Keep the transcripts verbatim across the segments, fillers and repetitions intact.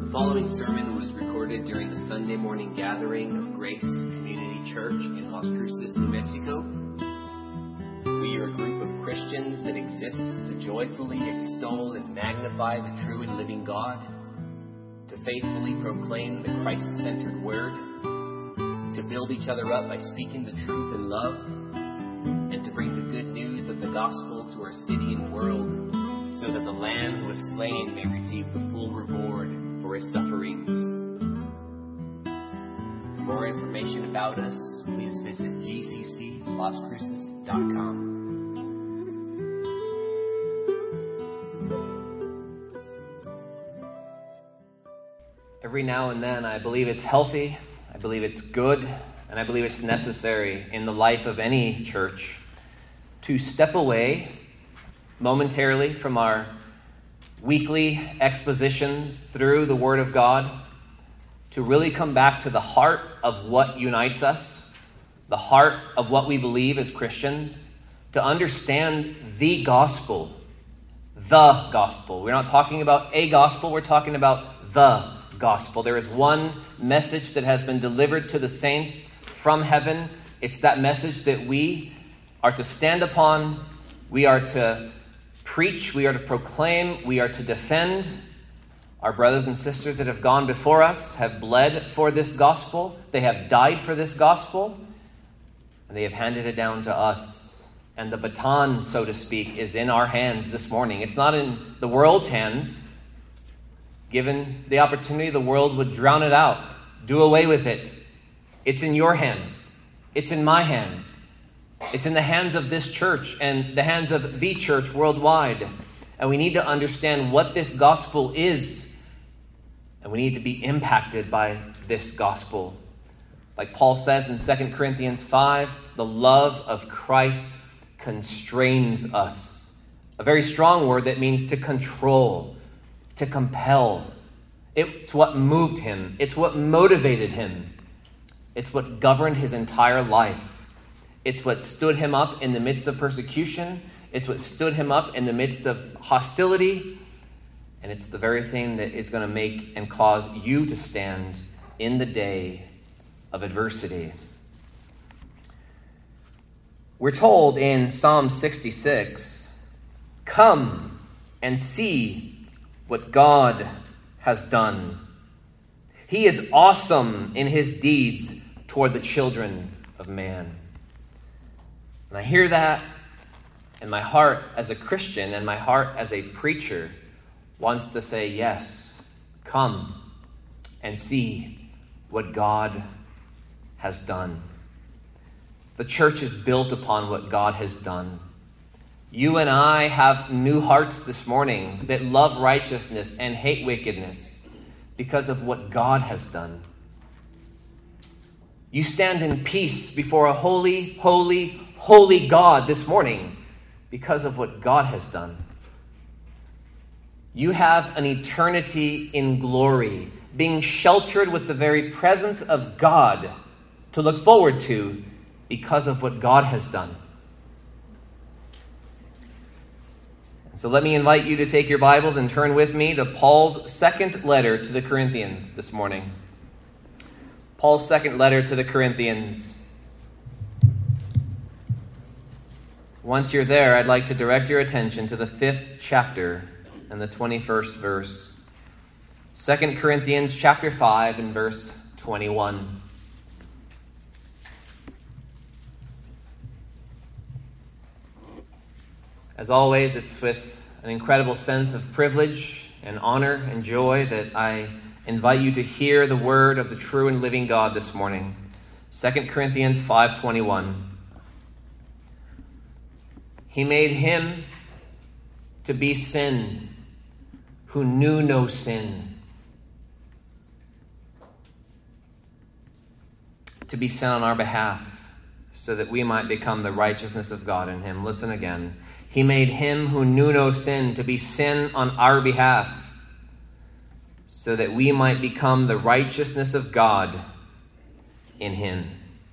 The following sermon was recorded during the Sunday morning gathering of Grace Community Church in Las Cruces, New Mexico. We are a group of Christians that exists to joyfully extol and magnify the true and living God, to faithfully proclaim the Christ-centered word, to build each other up by speaking the truth in love, and to bring the good news of the gospel to our city and world, so that the Lamb who was slain may receive the full reward for his sufferings. For more information about us, please visit g c c las cruces dot com. Every now and then, I believe it's healthy, I believe it's good, and I believe it's necessary in the life of any church to step away momentarily from our weekly expositions through the Word of God, to really come back to the heart of what unites us, the heart of what we believe as Christians, to understand the gospel, the gospel. We're not talking about a gospel, we're talking about the gospel. There is one message that has been delivered to the saints from heaven. It's that message that we are to stand upon, we are to preach, we are to proclaim, we are to defend. Our brothers and sisters that have gone before us have bled for this gospel. They have died for this gospel, and they have handed it down to us. And the baton, so to speak, is in our hands this morning. It's not in the world's hands. Given the opportunity, the world would drown it out, do away with it. It's in your hands. It's in my hands. It's in the hands of this church and the hands of the church worldwide. And we need to understand what this gospel is. And we need to be impacted by this gospel. Like Paul says in Second Corinthians five, the love of Christ constrains us. A very strong word that means to control, to compel. It's what moved him. It's what motivated him. It's what governed his entire life. It's what stood him up in the midst of persecution. It's what stood him up in the midst of hostility. And it's the very thing that is going to make and cause you to stand in the day of adversity. We're told in Psalm sixty-six, "Come and see what God has done. He is awesome in his deeds toward the children of man." And I hear that, and my heart as a Christian and my heart as a preacher wants to say, yes, come and see what God has done. The church is built upon what God has done. You and I have new hearts this morning that love righteousness and hate wickedness because of what God has done. You stand in peace before a holy, holy, holy God this morning because of what God has done. You have an eternity in glory, being sheltered with the very presence of God to look forward to because of what God has done. So let me invite you to take your Bibles and turn with me to Paul's second letter to the Corinthians this morning. Paul's second letter to the Corinthians. Once you're there, I'd like to direct your attention to the fifth chapter and the twenty-first verse. Second Corinthians chapter five and verse twenty-one. As always, it's with an incredible sense of privilege and honor and joy that I invite you to hear the word of the true and living God this morning. Second Corinthians five twenty-one. He made him to be sin who knew no sin, to be sin on our behalf, so that we might become the righteousness of God in him. Listen again. He made him who knew no sin to be sin on our behalf, so that we might become the righteousness of God in him.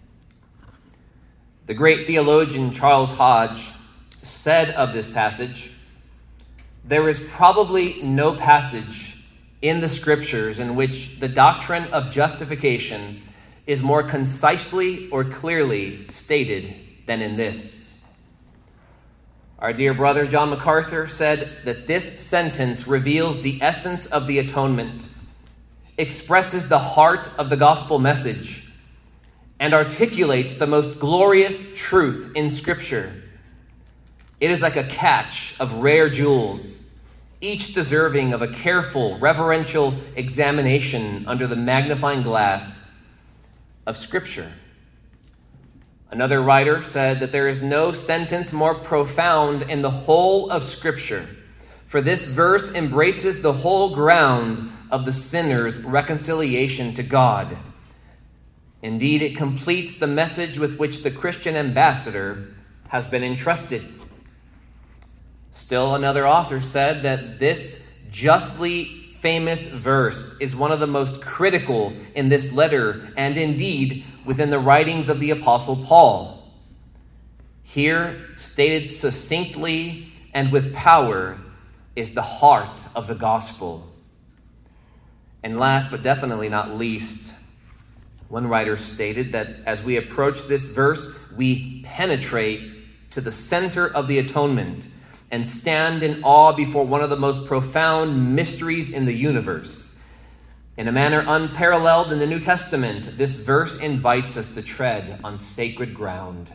The great theologian Charles Hodge said of this passage, There is probably no passage in the Scriptures in which the doctrine of justification is more concisely or clearly stated than in this. Our dear brother John MacArthur said that this sentence reveals the essence of the atonement, expresses the heart of the gospel message, and articulates the most glorious truth in Scripture. It is like a catch of rare jewels, each deserving of a careful, reverential examination under the magnifying glass of Scripture. Another writer said that there is no sentence more profound in the whole of Scripture, for this verse embraces the whole ground of the sinner's reconciliation to God. Indeed, it completes the message with which the Christian ambassador has been entrusted. Still, another author said that this justly famous verse is one of the most critical in this letter, and indeed within the writings of the Apostle Paul. Here, stated succinctly and with power, is the heart of the gospel. And last but definitely not least, one writer stated that as we approach this verse, we penetrate to the center of the atonement and stand in awe before one of the most profound mysteries in the universe. In a manner unparalleled in the New Testament, this verse invites us to tread on sacred ground.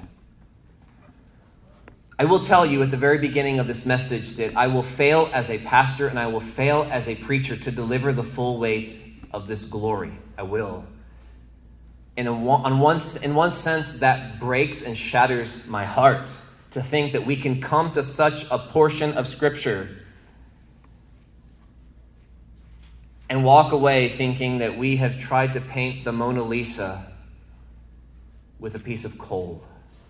I will tell you at the very beginning of this message that I will fail as a pastor and I will fail as a preacher to deliver the full weight of this glory. I will. In, a, on one, in one sense, that breaks and shatters my heart to think that we can come to such a portion of Scripture and walk away thinking that we have tried to paint the Mona Lisa with a piece of coal.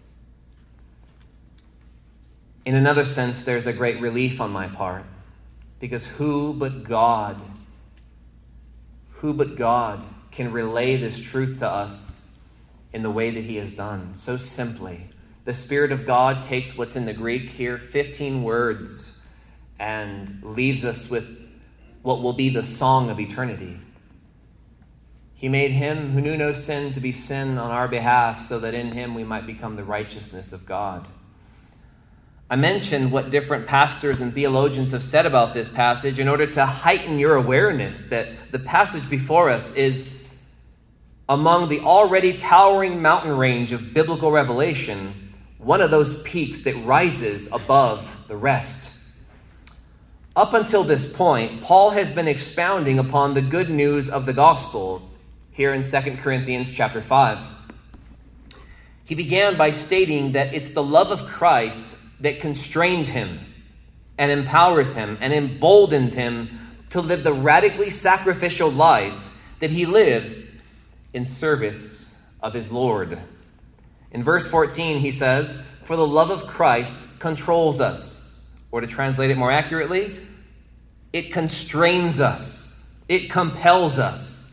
In another sense, there's a great relief on my part, because who but God, who but God can relay this truth to us in the way that he has done, so simply. The Spirit of God takes what's in the Greek here, fifteen words, and leaves us with what will be the song of eternity. He made him who knew no sin to be sin on our behalf, so that in him we might become the righteousness of God. I mentioned what different pastors and theologians have said about this passage in order to heighten your awareness that the passage before us is among the already towering mountain range of biblical revelation, one of those peaks that rises above the rest. Up until this point, Paul has been expounding upon the good news of the gospel here in Second Corinthians chapter five. He began by stating that it's the love of Christ that constrains him and empowers him and emboldens him to live the radically sacrificial life that he lives in service of his Lord. In verse fourteen, he says, "For the love of Christ controls us," or to translate it more accurately, it constrains us. It compels us.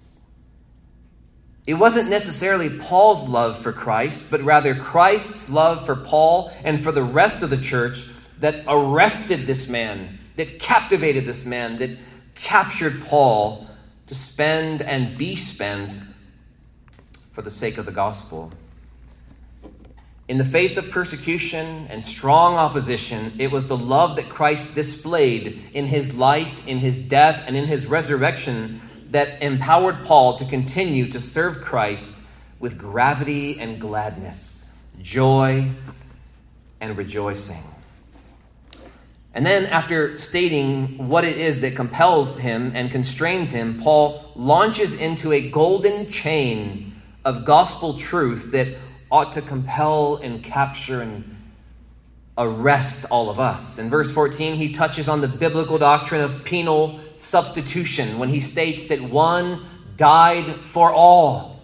It wasn't necessarily Paul's love for Christ, but rather Christ's love for Paul and for the rest of the church that arrested this man, that captivated this man, that captured Paul to spend and be spent for the sake of the gospel. In the face of persecution and strong opposition, it was the love that Christ displayed in his life, in his death, and in his resurrection that empowered Paul to continue to serve Christ with gravity and gladness, joy and rejoicing. And then after stating what it is that compels him and constrains him, Paul launches into a golden chain of gospel truth that ought to compel and capture and arrest all of us. In verse fourteen, he touches on the biblical doctrine of penal substitution when he states that one died for all,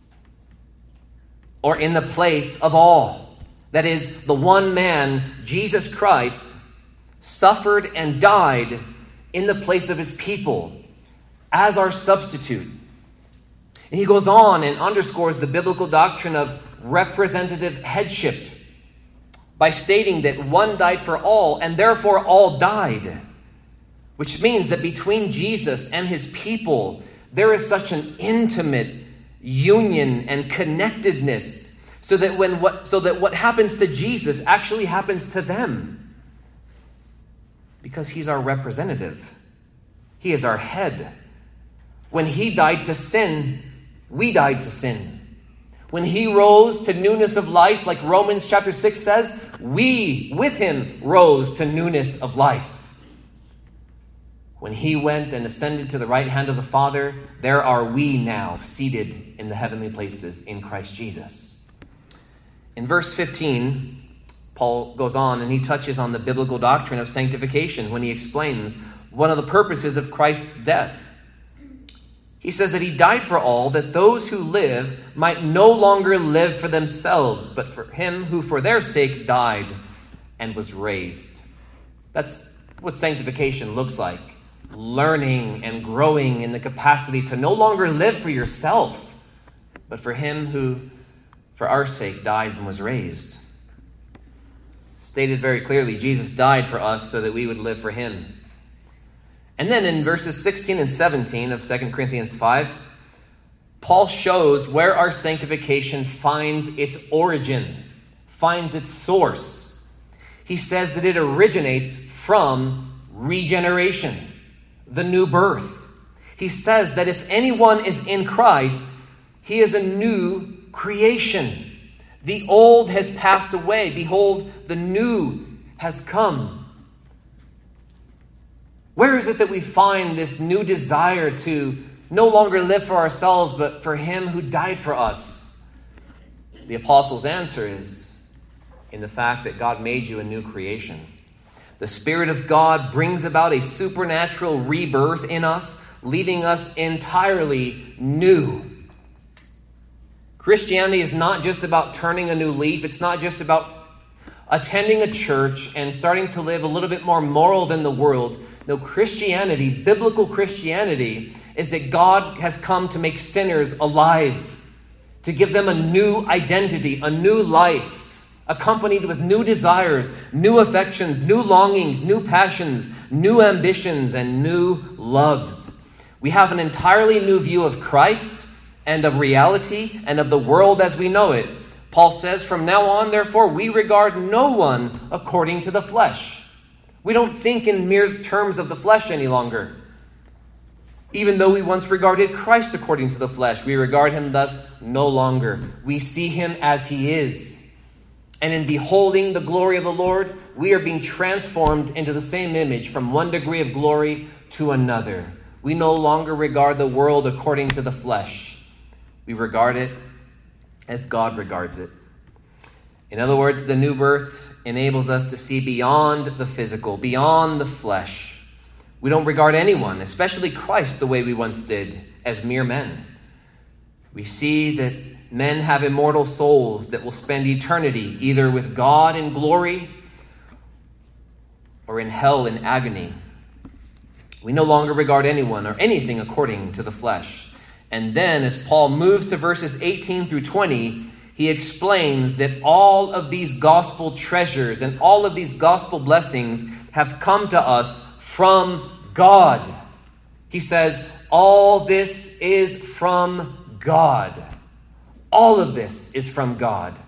or in the place of all. That is, the one man, Jesus Christ, suffered and died in the place of his people as our substitute. And he goes on and underscores the biblical doctrine of representative headship by stating that one died for all, and therefore all died. which means that between Jesus and his people, there is such an intimate union and connectedness, so that when what so that what happens to Jesus actually happens to them, because he's our representative. He is our head. When he died to sin, we died to sin. When he rose to newness of life, like Romans chapter six says, we with him rose to newness of life. When he went and ascended to the right hand of the Father, there are we now seated in the heavenly places in Christ Jesus. In verse fifteen, Paul goes on and he touches on the biblical doctrine of sanctification when he explains one of the purposes of Christ's death. He says that he died for all, that those who live might no longer live for themselves, but for him who for their sake died and was raised. That's what sanctification looks like. Learning and growing in the capacity to no longer live for yourself, but for him who for our sake died and was raised. Stated very clearly, Jesus died for us so that we would live for him. And then in verses sixteen and seventeen of Second Corinthians five, Paul shows where our sanctification finds its origin, finds its source. He says that it originates from regeneration, the new birth. He says that if anyone is in Christ, he is a new creation. The old has passed away. Behold, the new has come. Where is it that we find this new desire to no longer live for ourselves, but for him who died for us? The apostle's answer is in the fact that God made you a new creation. The Spirit of God brings about a supernatural rebirth in us, leaving us entirely new. Christianity is not just about turning a new leaf. It's not just about attending a church and starting to live a little bit more moral than the world. No, Christianity, biblical Christianity, is that God has come to make sinners alive, to give them a new identity, a new life, accompanied with new desires, new affections, new longings, new passions, new ambitions, and new loves. We have an entirely new view of Christ and of reality and of the world as we know it. Paul says, from now on, therefore, we regard no one according to the flesh. We don't think in mere terms of the flesh any longer. Even though we once regarded Christ according to the flesh, we regard him thus no longer. We see him as he is. And in beholding the glory of the Lord, we are being transformed into the same image from one degree of glory to another. We no longer regard the world according to the flesh. We regard it as God regards it. In other words, the new birth enables us to see beyond the physical, beyond the flesh. We don't regard anyone, especially Christ, the way we once did, as mere men. We see that men have immortal souls that will spend eternity either with God in glory or in hell in agony. We no longer regard anyone or anything according to the flesh. And then as Paul moves to verses eighteen through twenty, he explains that all of these gospel treasures and all of these gospel blessings have come to us from God. He says, all this is from God. All of this is from God.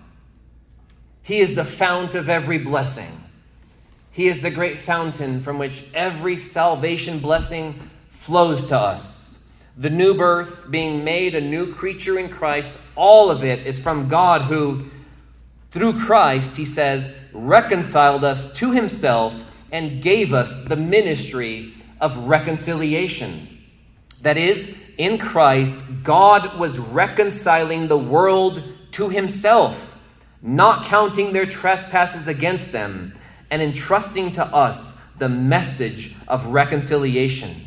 He is the fount of every blessing. He is the great fountain from which every salvation blessing flows to us. The new birth, being made a new creature in Christ, all of it is from God who, through Christ, he says, reconciled us to himself and gave us the ministry of reconciliation. That is, in Christ, God was reconciling the world to himself, not counting their trespasses against them, and entrusting to us the message of reconciliation.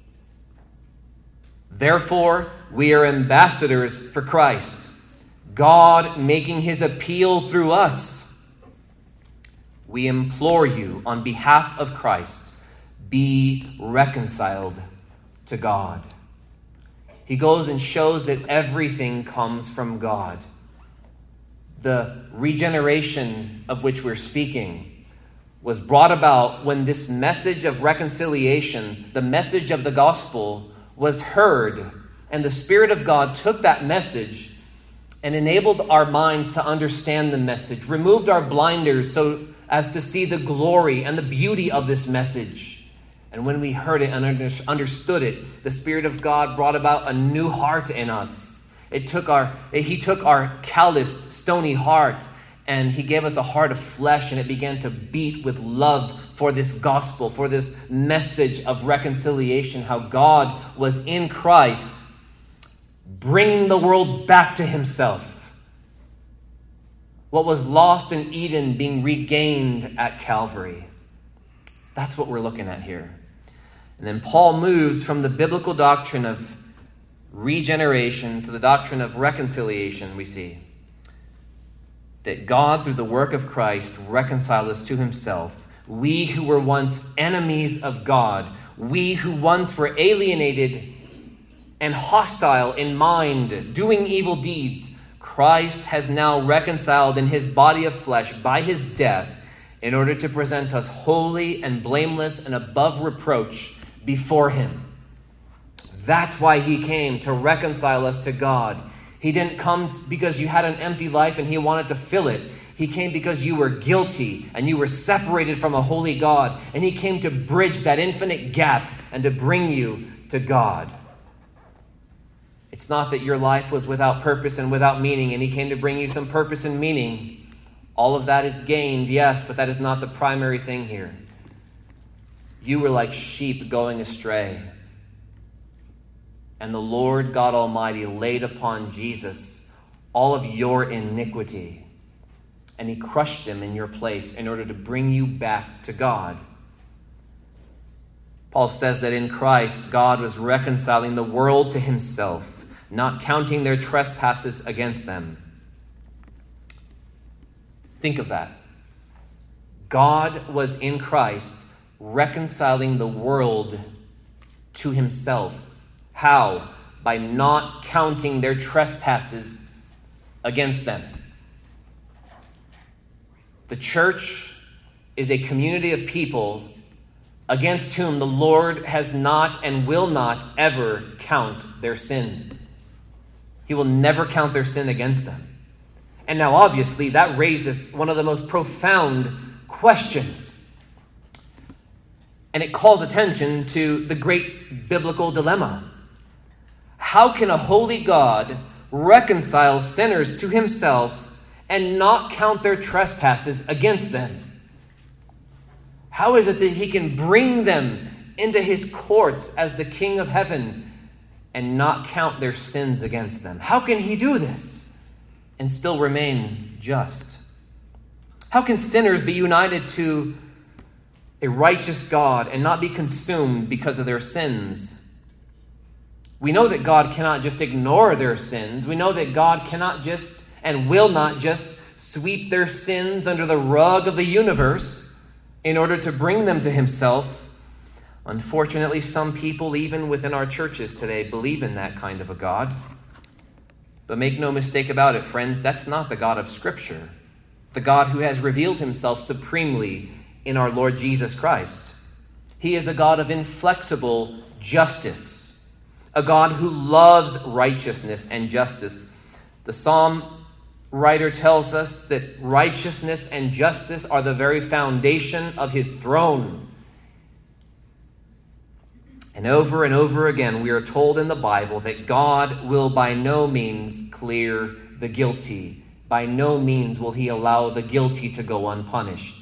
Therefore, we are ambassadors for Christ, God making his appeal through us. We implore you on behalf of Christ, be reconciled to God. He goes and shows that everything comes from God. The regeneration of which we're speaking was brought about when this message of reconciliation, the message of the gospel, was heard, and the Spirit of God took that message and enabled our minds to understand the message, removed our blinders so as to see the glory and the beauty of this message. And when we heard it and understood it, the Spirit of God brought about a new heart in us. It took our, he took our calloused, stony heart, and he gave us a heart of flesh, and it began to beat with love for this gospel, for this message of reconciliation, how God was in Christ, bringing the world back to himself. What was lost in Eden being regained at Calvary. That's what we're looking at here. And then Paul moves from the biblical doctrine of regeneration to the doctrine of reconciliation, we see. That God, through the work of Christ, reconciled us to himself. We who were once enemies of God, we who once were alienated and hostile in mind, doing evil deeds, Christ has now reconciled in his body of flesh by his death in order to present us holy and blameless and above reproach before him. That's why he came, to reconcile us to God. He didn't come because you had an empty life and he wanted to fill it. He came because you were guilty and you were separated from a holy God. And he came to bridge that infinite gap and to bring you to God. It's not that your life was without purpose and without meaning, and he came to bring you some purpose and meaning. All of that is gained, yes, but that is not the primary thing here. You were like sheep going astray. And the Lord God Almighty laid upon Jesus all of your iniquity. And he crushed him in your place in order to bring you back to God. Paul says that in Christ, God was reconciling the world to himself, not counting their trespasses against them. Think of that. God was in Christ reconciling the world to himself. How? By not counting their trespasses against them. The church is a community of people against whom the Lord has not and will not ever count their sin. He will never count their sin against them. And now obviously that raises one of the most profound questions. And it calls attention to the great biblical dilemma. How can a holy God reconcile sinners to himself and not count their trespasses against them? How is it that he can bring them into his courts as the King of heaven and not count their sins against them? How can he do this and still remain just? How can sinners be united to a righteous God and not be consumed because of their sins? We know that God cannot just ignore their sins. We know that God cannot just and will not just sweep their sins under the rug of the universe in order to bring them to himself. Unfortunately, some people, even within our churches today, believe in that kind of a God. But make no mistake about it, friends, that's not the God of Scripture. The God who has revealed himself supremely in our Lord Jesus Christ. He is a God of inflexible justice, a God who loves righteousness and justice. The Psalm writer tells us that righteousness and justice are the very foundation of his throne. And over and over again, we are told in the Bible that God will by no means clear the guilty. By no means will he allow the guilty to go unpunished.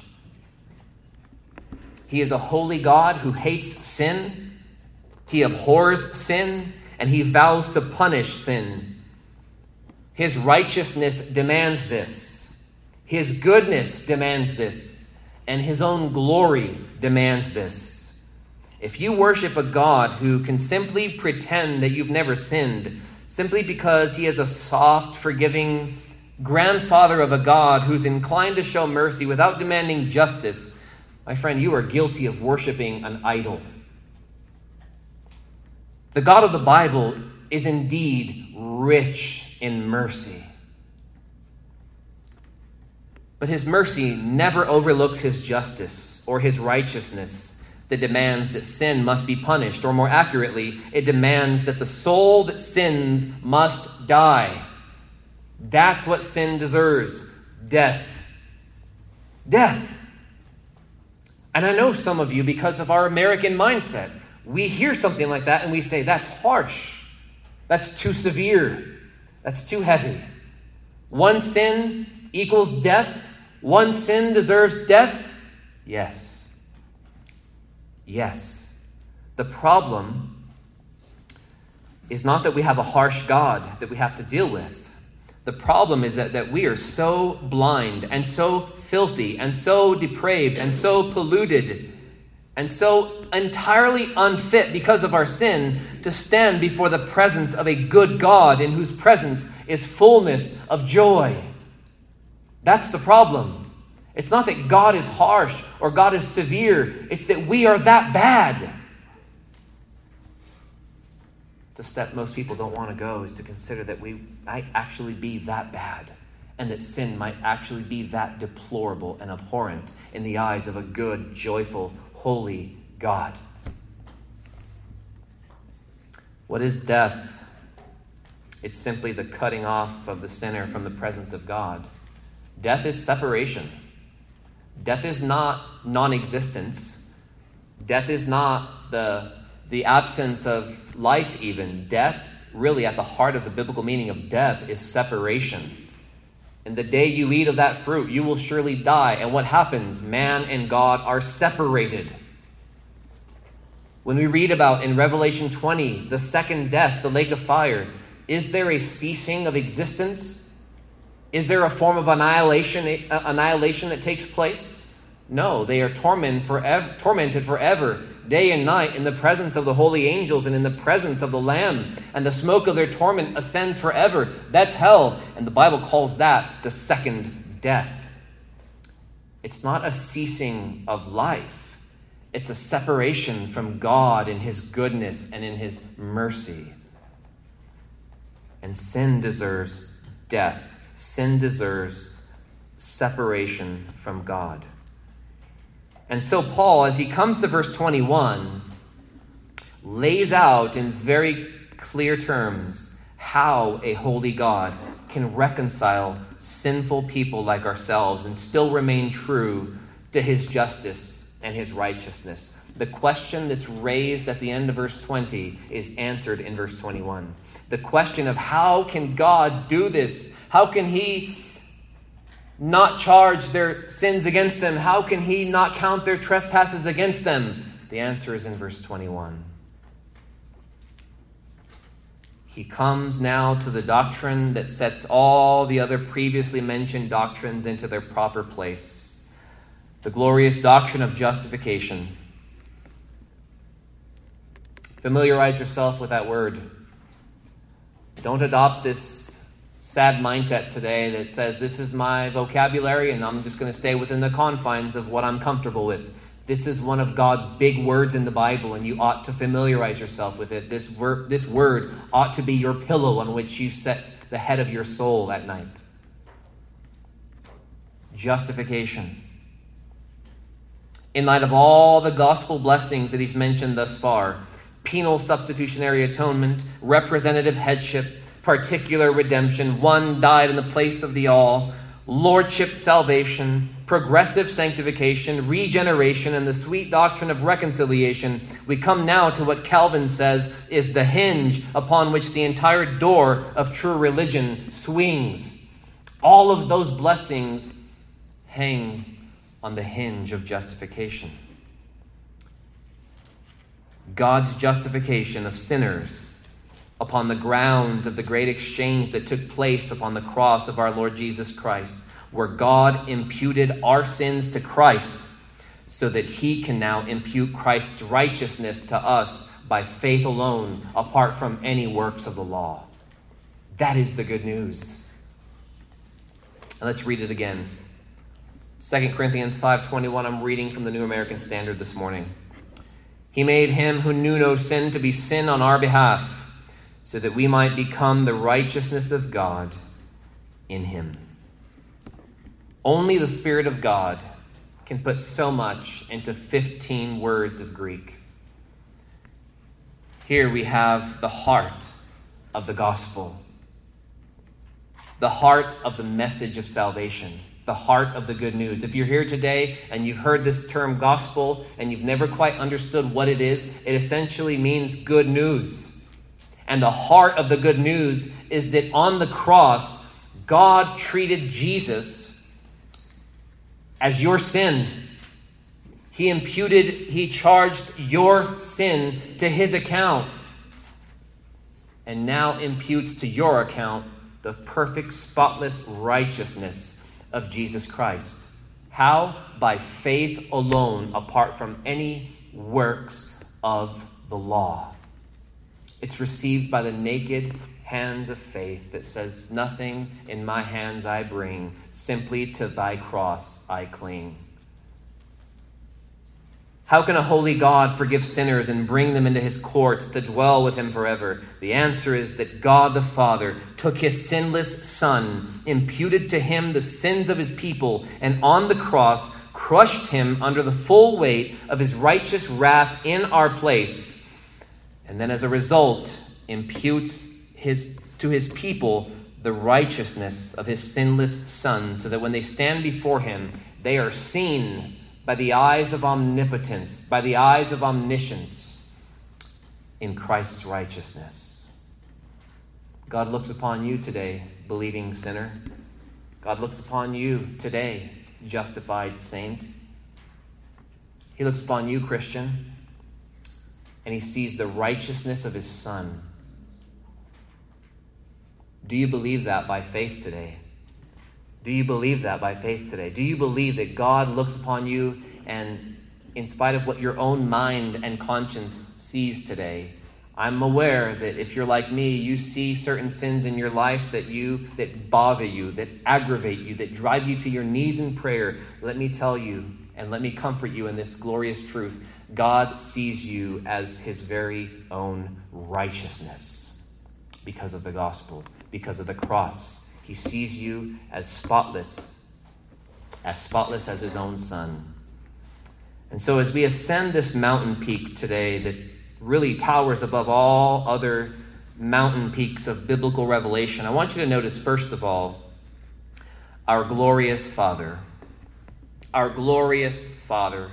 He is a holy God who hates sin. He abhors sin, and he vows to punish sin. His righteousness demands this. His goodness demands this. And his own glory demands this. If you worship a God who can simply pretend that you've never sinned, simply because he is a soft, forgiving grandfather of a God who's inclined to show mercy without demanding justice, my friend, you are guilty of worshiping an idol. The God of the Bible is indeed rich in mercy. But his mercy never overlooks his justice. or his righteousness that demands that sin must be punished, or more accurately, it demands that the soul that sins must die. That's what sin deserves. Death. Death. And I know some of you, because of our American mindset, we hear something like that and we say, that's harsh. That's too severe. That's too heavy. One sin equals death. One sin deserves death. Yes. Yes. The problem is not that we have a harsh God that we have to deal with. The problem is that, that we are so blind and so filthy and so depraved and so polluted and so entirely unfit because of our sin to stand before the presence of a good God in whose presence is fullness of joy. That's the problem. It's not that God is harsh or God is severe. It's that we are that bad. The step most people don't want to go is to consider that we might actually be that bad, and that sin might actually be that deplorable and abhorrent in the eyes of a good, joyful, holy God. What is death? It's simply the cutting off of the sinner from the presence of God. Death is separation. Death is not non-existence. Death is not the, the absence of life even. Death, really at the heart of the biblical meaning of death, is separation. And the day you eat of that fruit, you will surely die. And what happens? Man and God are separated. When we read about in Revelation twenty, the second death, the lake of fire, is there a ceasing of existence? Is there a form of annihilation, annihilation that takes place? No, they are tormented forever, tormented forever, day and night, in the presence of the holy angels and in the presence of the Lamb. And the smoke of their torment ascends forever. That's hell. And the Bible calls that the second death. It's not a ceasing of life. It's a separation from God in his goodness and in his mercy. And sin deserves death. Sin deserves separation from God. And so Paul, as he comes to verse twenty-one, lays out in very clear terms how a holy God can reconcile sinful people like ourselves and still remain true to his justice and his righteousness. The question that's raised at the end of verse twenty is answered in verse twenty-one. The question of how can God do this? How can he not charge their sins against them? How can he not count their trespasses against them? The answer is in verse twenty-one. He comes now to the doctrine that sets all the other previously mentioned doctrines into their proper place. The glorious doctrine of justification. Familiarize yourself with that word. Don't adopt this sad mindset today that says, this is my vocabulary and I'm just going to stay within the confines of what I'm comfortable with. This is one of God's big words in the Bible, and you ought to familiarize yourself with it. This, ver- this word ought to be your pillow on which you set the head of your soul at night. Justification. In light of all the gospel blessings that he's mentioned thus far, penal substitutionary atonement, representative headship, particular redemption, one died in the place of the all, lordship salvation, progressive sanctification, regeneration, and the sweet doctrine of reconciliation, we come now to what Calvin says is the hinge upon which the entire door of true religion swings. All of those blessings hang on the hinge of justification. God's justification of sinners upon the grounds of the great exchange that took place upon the cross of our Lord Jesus Christ, where God imputed our sins to Christ so that he can now impute Christ's righteousness to us by faith alone, apart from any works of the law. That is the good news. And let's read it again. Second Corinthians five twenty-one, I'm reading from the New American Standard this morning. He made him who knew no sin to be sin on our behalf, so that we might become the righteousness of God in him. Only the Spirit of God can put so much into fifteen words of Greek. Here we have the heart of the gospel, the heart of the message of salvation, the heart of the good news. If you're here today and you've heard this term gospel and you've never quite understood what it is, it essentially means good news. And the heart of the good news is that on the cross, God treated Jesus as your sin. He imputed, he charged your sin to his account, and now imputes to your account the perfect, spotless righteousness of Jesus Christ. How? By faith alone, apart from any works of the law. It's received by the naked hands of faith that says, nothing in my hands I bring, simply to thy cross I cling. How can a holy God forgive sinners and bring them into his courts to dwell with him forever? The answer is that God the Father took his sinless Son, imputed to him the sins of his people, and on the cross crushed him under the full weight of his righteous wrath in our place. And then as a result, imputes his to his people the righteousness of his sinless Son, so that when they stand before him, they are seen by the eyes of omnipotence, by the eyes of omniscience, in Christ's righteousness. God looks upon you today, believing sinner. God looks upon you today, justified saint. He looks upon you, Christian, and he sees the righteousness of his Son. Do you believe that by faith today? Do you believe that by faith today? Do you believe that God looks upon you and, in spite of what your own mind and conscience sees today, I'm aware that if you're like me, you see certain sins in your life that you that bother you, that aggravate you, that drive you to your knees in prayer. Let me tell you and let me comfort you in this glorious truth. God sees you as his very own righteousness because of the gospel, because of the cross. He sees you as spotless, as spotless as his own Son. And so as we ascend this mountain peak today that really towers above all other mountain peaks of biblical revelation, I want you to notice, first of all, our glorious Father. Our glorious Father.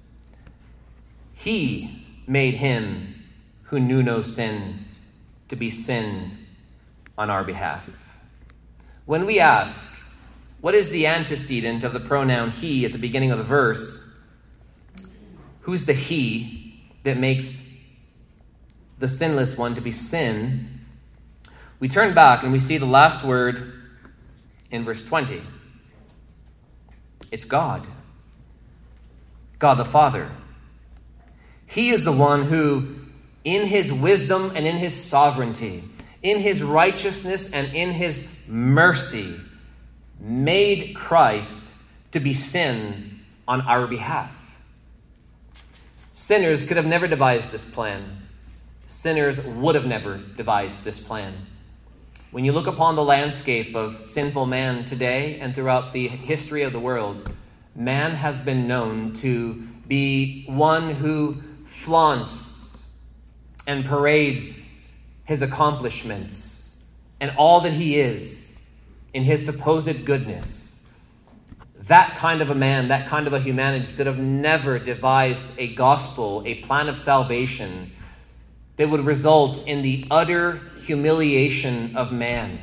He made him who knew no sin to be sin on our behalf. When we ask, what is the antecedent of the pronoun he at the beginning of the verse? Who's the he that makes the sinless one to be sin? We turn back and we see the last word in verse twenty. It's God. God the Father. He is the one who, in his wisdom and in his sovereignty, in his righteousness and in his mercy, made Christ to be sin on our behalf. Sinners could have never devised this plan. Sinners would have never devised this plan. When you look upon the landscape of sinful man today and throughout the history of the world, man has been known to be one who flaunts and parades his accomplishments and all that he is in his supposed goodness. That kind of a man, that kind of a humanity could have never devised a gospel, a plan of salvation that would result in the utter humiliation of man,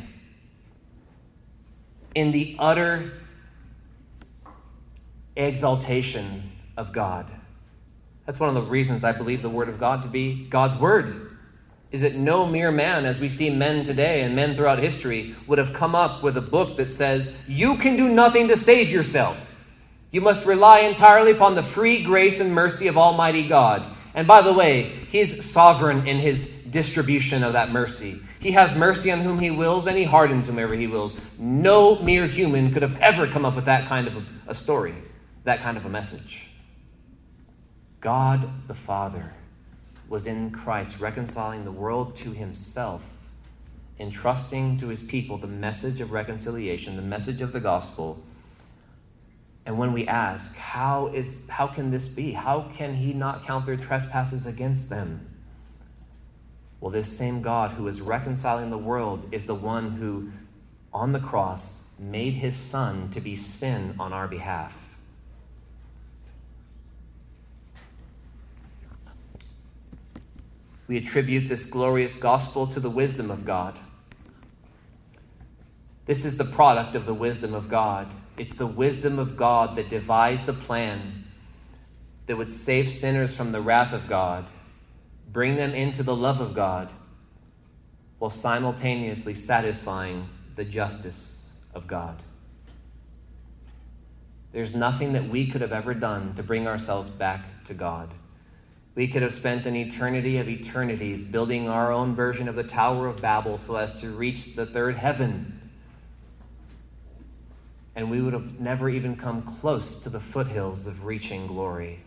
in the utter exaltation of God. That's one of the reasons I believe the Word of God to be God's Word, is that no mere man, as we see men today and men throughout history, would have come up with a book that says, you can do nothing to save yourself. You must rely entirely upon the free grace and mercy of Almighty God. And by the way, He's sovereign in His distribution of that mercy. He has mercy on whom He wills, and He hardens whomever He wills. No mere human could have ever come up with that kind of a, a story, that kind of a message. God the Father was in Christ reconciling the world to Himself, entrusting to His people the message of reconciliation, the message of the gospel. And when we ask, how is how can this be? How can he not count their trespasses against them? Well, this same God who is reconciling the world is the one who, on the cross, made his Son to be sin on our behalf. We attribute this glorious gospel to the wisdom of God. This is the product of the wisdom of God. It's the wisdom of God that devised a plan that would save sinners from the wrath of God, bring them into the love of God, while simultaneously satisfying the justice of God. There's nothing that we could have ever done to bring ourselves back to God. We could have spent an eternity of eternities building our own version of the Tower of Babel so as to reach the third heaven. And we would have never even come close to the foothills of reaching glory.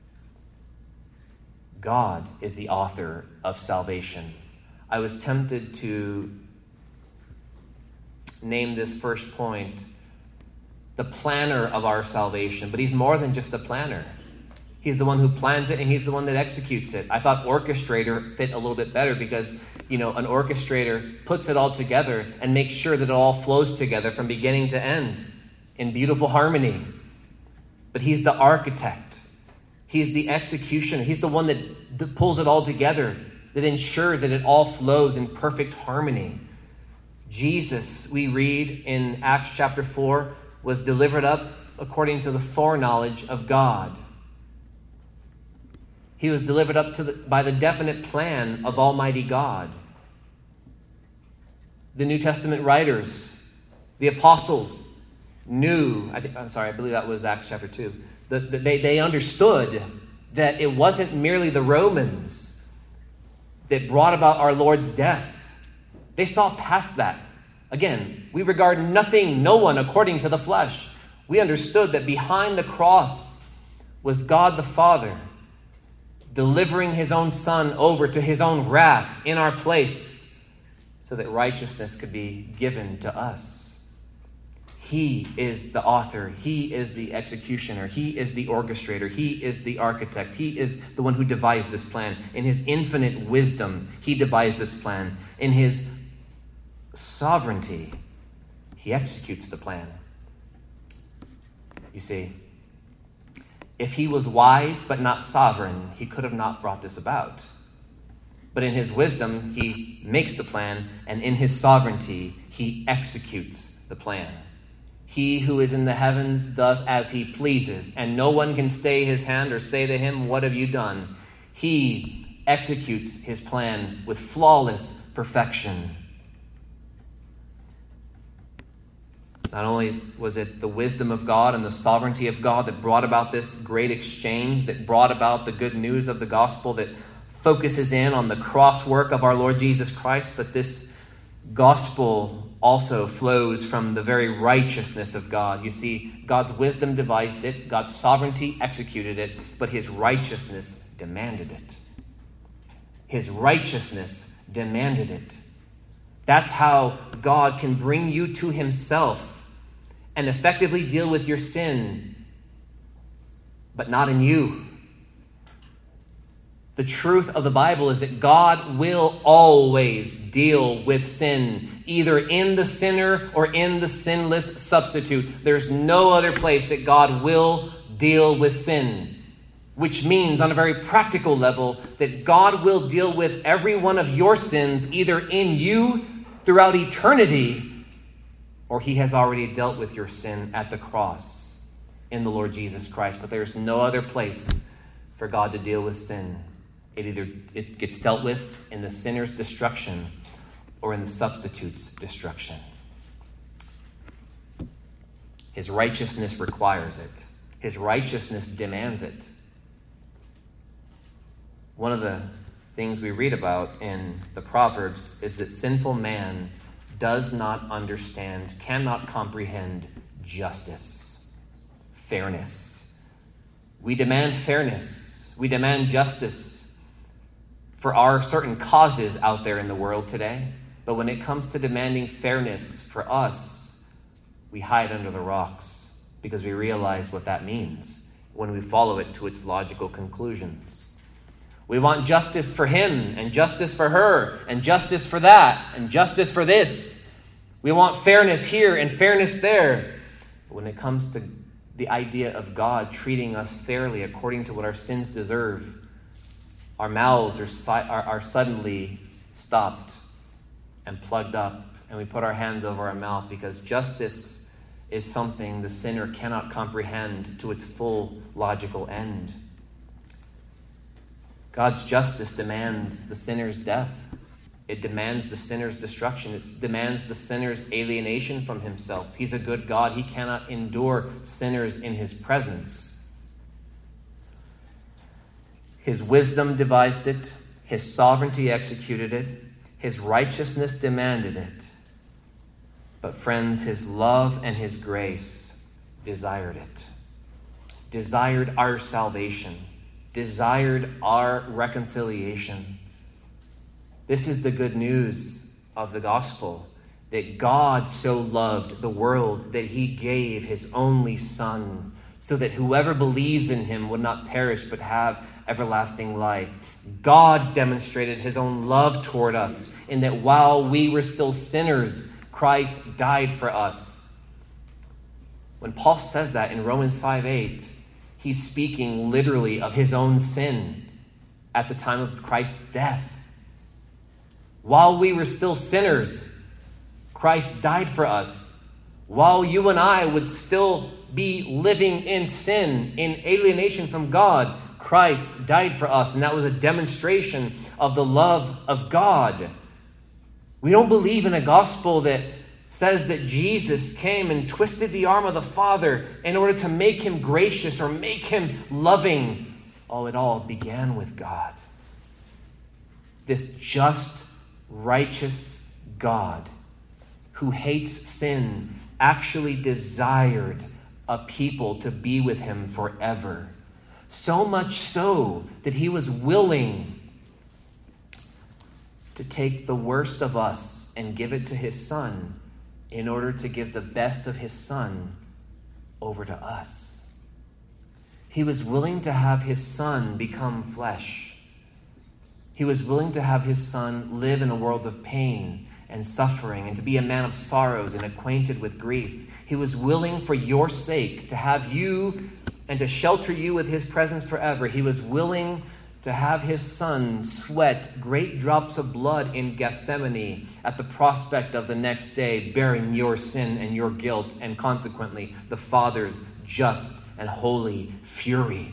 God is the author of salvation. I was tempted to name this first point the planner of our salvation, but he's more than just the planner. He's the one who plans it, and he's the one that executes it. I thought orchestrator fit a little bit better because, you know, an orchestrator puts it all together and makes sure that it all flows together from beginning to end in beautiful harmony. But he's the architect. He's the executioner. He's the one that, that pulls it all together, that ensures that it all flows in perfect harmony. Jesus, we read in Acts chapter four, was delivered up according to the foreknowledge of God. He was delivered up to the, by the definite plan of Almighty God. The New Testament writers, the apostles, knew, I think, I'm sorry, I believe that was Acts chapter two. The, the, they, they understood that it wasn't merely the Romans that brought about our Lord's death. They saw past that. Again, we regard nothing, no one according to the flesh. We understood that behind the cross was God the Father, delivering his own Son over to his own wrath in our place so that righteousness could be given to us. He is the author. He is the executioner. He is the orchestrator. He is the architect. He is the one who devised this plan. In his infinite wisdom, he devised this plan. In his sovereignty, he executes the plan. You see, if he was wise but not sovereign, he could have not brought this about. But in his wisdom, he makes the plan, and in his sovereignty, he executes the plan. He who is in the heavens does as he pleases, and no one can stay his hand or say to him, "What have you done?" He executes his plan with flawless perfection. Not only was it the wisdom of God and the sovereignty of God that brought about this great exchange, that brought about the good news of the gospel that focuses in on the cross work of our Lord Jesus Christ, but this gospel also flows from the very righteousness of God. You see, God's wisdom devised it, God's sovereignty executed it, but his righteousness demanded it. His righteousness demanded it. That's how God can bring you to himself and effectively deal with your sin, but not in you. The truth of the Bible is that God will always deal with sin, either in the sinner or in the sinless substitute. There's no other place that God will deal with sin, which means on a very practical level that God will deal with every one of your sins, either in you throughout eternity, or he has already dealt with your sin at the cross in the Lord Jesus Christ. But there's no other place for God to deal with sin. It either it gets dealt with in the sinner's destruction or in the substitute's destruction. His righteousness requires it. His righteousness demands it. One of the things we read about in the Proverbs is that sinful man does not understand, cannot comprehend justice, fairness. We demand fairness. We demand justice for our certain causes out there in the world today. But when it comes to demanding fairness for us, we hide under the rocks because we realize what that means when we follow it to its logical conclusions. We want justice for him, and justice for her, and justice for that, and justice for this. We want fairness here and fairness there. But when it comes to the idea of God treating us fairly according to what our sins deserve, our mouths are, si- are, are suddenly stopped and plugged up, and we put our hands over our mouth because justice is something the sinner cannot comprehend to its full logical end. God's justice demands the sinner's death. It demands the sinner's destruction. It demands the sinner's alienation from himself. He's a good God. He cannot endure sinners in his presence. His wisdom devised it. His sovereignty executed it. His righteousness demanded it. But friends, his love and his grace desired it. Desired our salvation. Desired our reconciliation. This is the good news of the gospel, that God so loved the world that he gave his only Son, so that whoever believes in him would not perish but have everlasting life. God demonstrated his own love toward us in that while we were still sinners, Christ died for us. When Paul says that in Romans five eight, he's speaking literally of his own sin at the time of Christ's death. While we were still sinners, Christ died for us. While you and I would still be living in sin, in alienation from God, Christ died for us. And that was a demonstration of the love of God. We don't believe in a gospel that says that Jesus came and twisted the arm of the Father in order to make him gracious or make him loving. Oh, it all began with God. This just, righteous God who hates sin actually desired a people to be with him forever. So much so that he was willing to take the worst of us and give it to his Son in order to give the best of his Son over to us. He was willing to have his Son become flesh. He was willing to have his Son live in a world of pain and suffering and to be a man of sorrows and acquainted with grief. He was willing for your sake to have you and to shelter you with his presence forever. He was willing to have his Son sweat great drops of blood in Gethsemane at the prospect of the next day bearing your sin and your guilt and consequently the Father's just and holy fury.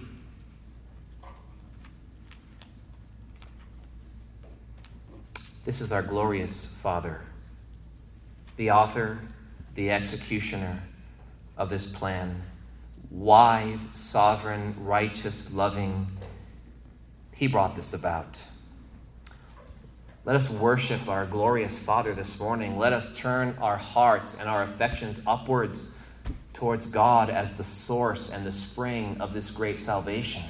This is our glorious Father, the author, the executioner of this plan. Wise, sovereign, righteous, loving. He brought this about. Let us worship our glorious Father this morning. Let us turn our hearts and our affections upwards towards God as the source and the spring of this great salvation.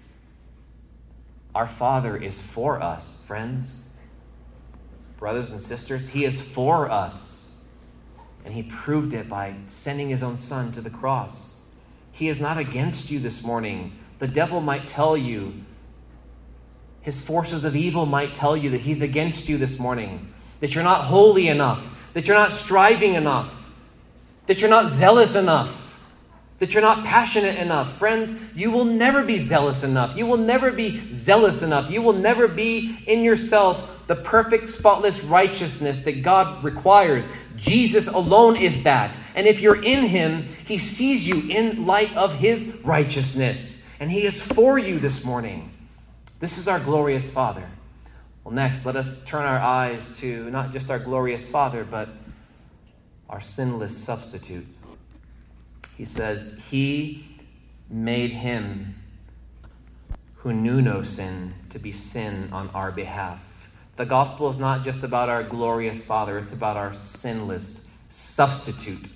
Our Father is for us, friends. Brothers and sisters, he is for us. And he proved it by sending his own Son to the cross. He is not against you this morning. The devil might tell you, his forces of evil might tell you that he's against you this morning, that you're not holy enough, that you're not striving enough, that you're not zealous enough, that you're not passionate enough. Friends, you will never be zealous enough. You will never be zealous enough. You will never be in yourself the perfect, spotless righteousness that God requires. Jesus alone is that. And if you're in him, he sees you in light of his righteousness. And he is for you this morning. This is our glorious Father. Well, next, let us turn our eyes to not just our glorious Father, but our sinless substitute. He says, he made him who knew no sin to be sin on our behalf. The gospel is not just about our glorious Father, it's about our sinless substitute.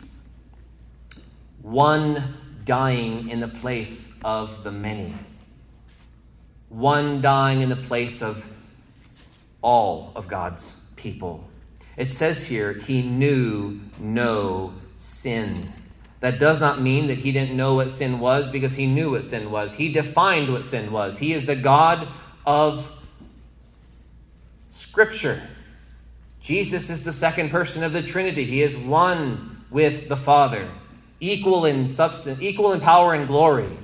One dying in the place of the many. One dying in the place of all of God's people. It says here, he knew no sin. That does not mean that he didn't know what sin was, because he knew what sin was. He defined what sin was. He is the God of Scripture. Jesus is the second person of the Trinity. He is one with the Father, equal in substance, equal in power and glory.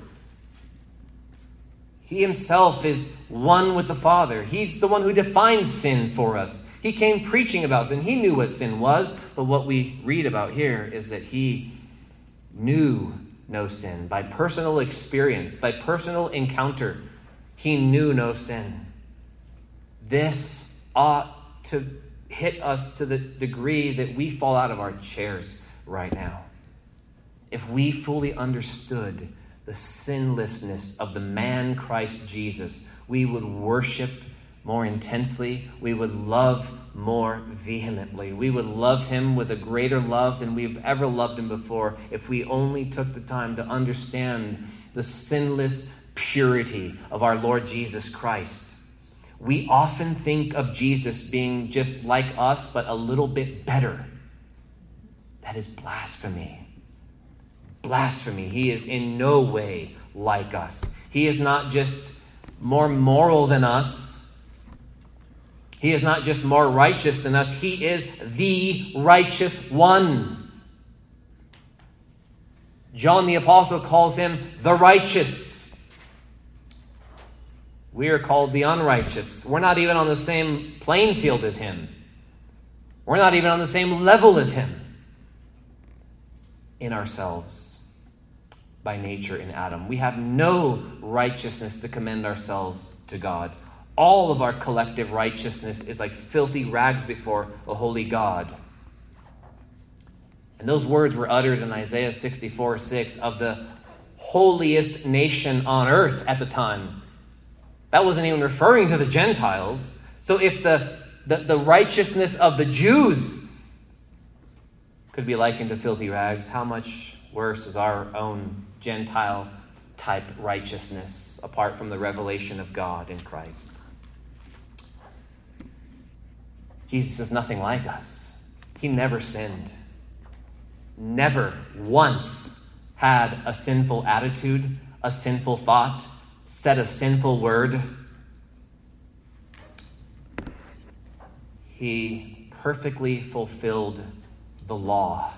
He himself is one with the Father. He's the one who defines sin for us. He came preaching about sin. He knew what sin was, but what we read about here is that he knew no sin. By personal experience, by personal encounter, he knew no sin. This ought to hit us to the degree that we fall out of our chairs right now. If we fully understood the sinlessness of the man Christ Jesus, we would worship more intensely. We would love more vehemently. We would love him with a greater love than we've ever loved him before if we only took the time to understand the sinless purity of our Lord Jesus Christ. We often think of Jesus being just like us, but a little bit better. That is blasphemy. Blasphemy. He is in no way like us. He is not just more moral than us. He is not just more righteous than us. He is the righteous one. John the Apostle calls him the righteous. We are called the unrighteous. We're not even on the same playing field as him. We're not even on the same level as him in ourselves, by nature in Adam. We have no righteousness to commend ourselves to God. All of our collective righteousness is like filthy rags before a holy God. And those words were uttered in Isaiah sixty-four six of the holiest nation on earth at the time. That wasn't even referring to the Gentiles. So if the, the, the righteousness of the Jews could be likened to filthy rags, how much worse is our own Gentile type righteousness apart from the revelation of God in Christ? Jesus is nothing like us. He never sinned. Never once had a sinful attitude, a sinful thought, said a sinful word. He perfectly fulfilled the law.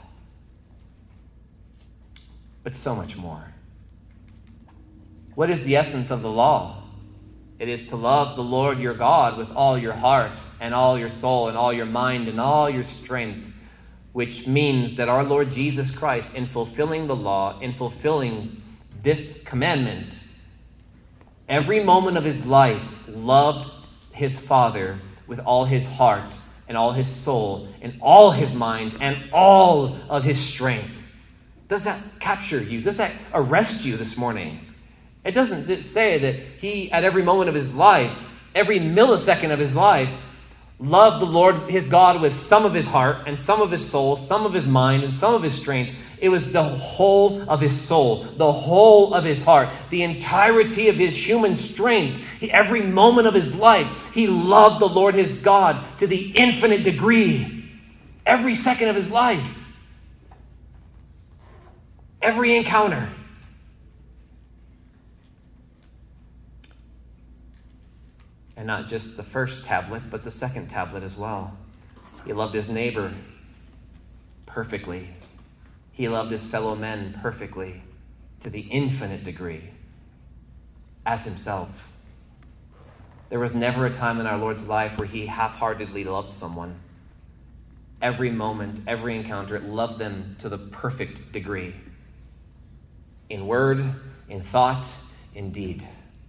But so much more. What is the essence of the law? It is to love the Lord your God with all your heart and all your soul and all your mind and all your strength, which means that our Lord Jesus Christ, in fulfilling the law, in fulfilling this commandment, every moment of his life loved his Father with all his heart and all his soul and all his mind and all of his strength. Does that capture you? Does that arrest you this morning? It doesn't say that he, at every moment of his life, every millisecond of his life, loved the Lord his God with some of his heart and some of his soul, some of his mind and some of his strength. It was the whole of his soul, the whole of his heart, the entirety of his human strength. He, every moment of his life, he loved the Lord his God to the infinite degree. Every second of his life. Every encounter. And not just the first tablet, but the second tablet as well. He loved his neighbor perfectly. He loved his fellow men perfectly, to the infinite degree, as himself. There was never a time in our Lord's life where he half-heartedly loved someone. Every moment, every encounter, it loved them to the perfect degree. In word, in thought, in deed.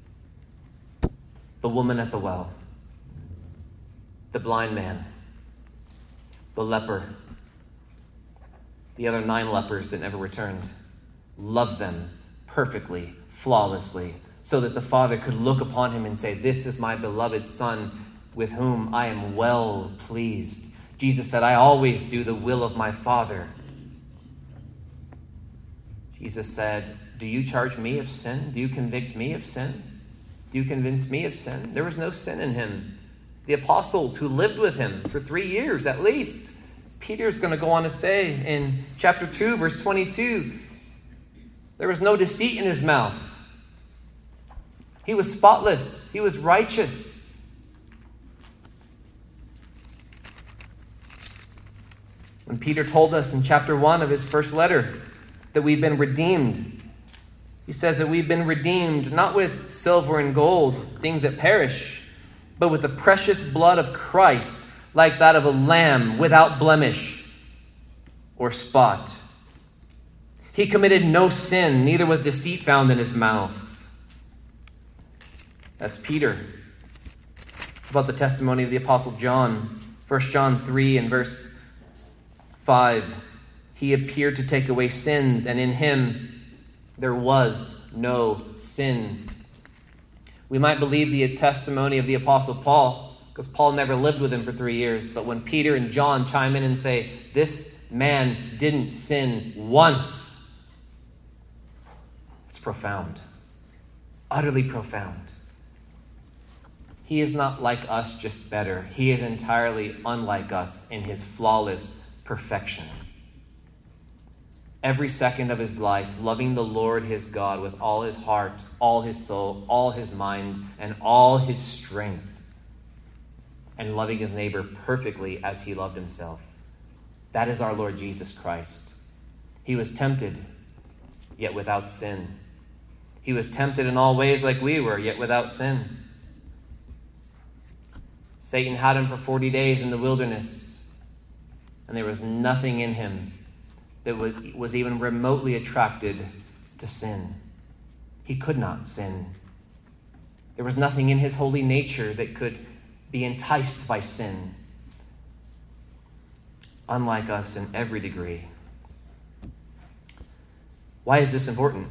The woman at the well, the blind man, the leper, the other nine lepers that never returned, loved them perfectly, flawlessly, so that the Father could look upon him and say, "This is my beloved Son, with whom I am well pleased." Jesus said, "I always do the will of my Father." Jesus said, "Do you charge me of sin? Do you convict me of sin? Do you convince me of sin?" There was no sin in him. The apostles who lived with him for three years at least Peter's going to go on to say in chapter two, verse twenty-two, there was no deceit in his mouth. He was spotless. He was righteous. When Peter told us in chapter one of his first letter that we've been redeemed, he says that we've been redeemed not with silver and gold, things that perish, but with the precious blood of Christ, like that of a lamb without blemish or spot. He committed no sin, neither was deceit found in his mouth. That's Peter. About the testimony of the Apostle John, First John three and verse five. He appeared to take away sins, and in him there was no sin. We might believe the testimony of the Apostle Paul, because Paul never lived with him for three years. But when Peter and John chime in and say, this man didn't sin once, it's profound. Utterly profound. He is not like us, just better. He is entirely unlike us in his flawless perfection. Every second of his life, loving the Lord his God with all his heart, all his soul, all his mind, and all his strength, and loving his neighbor perfectly as he loved himself. That is our Lord Jesus Christ. He was tempted, yet without sin. He was tempted in all ways like we were, yet without sin. Satan had him for forty days in the wilderness, and there was nothing in him that was, was even remotely attracted to sin. He could not sin. There was nothing in his holy nature that could be enticed by sin. Unlike us in every degree. Why is this important?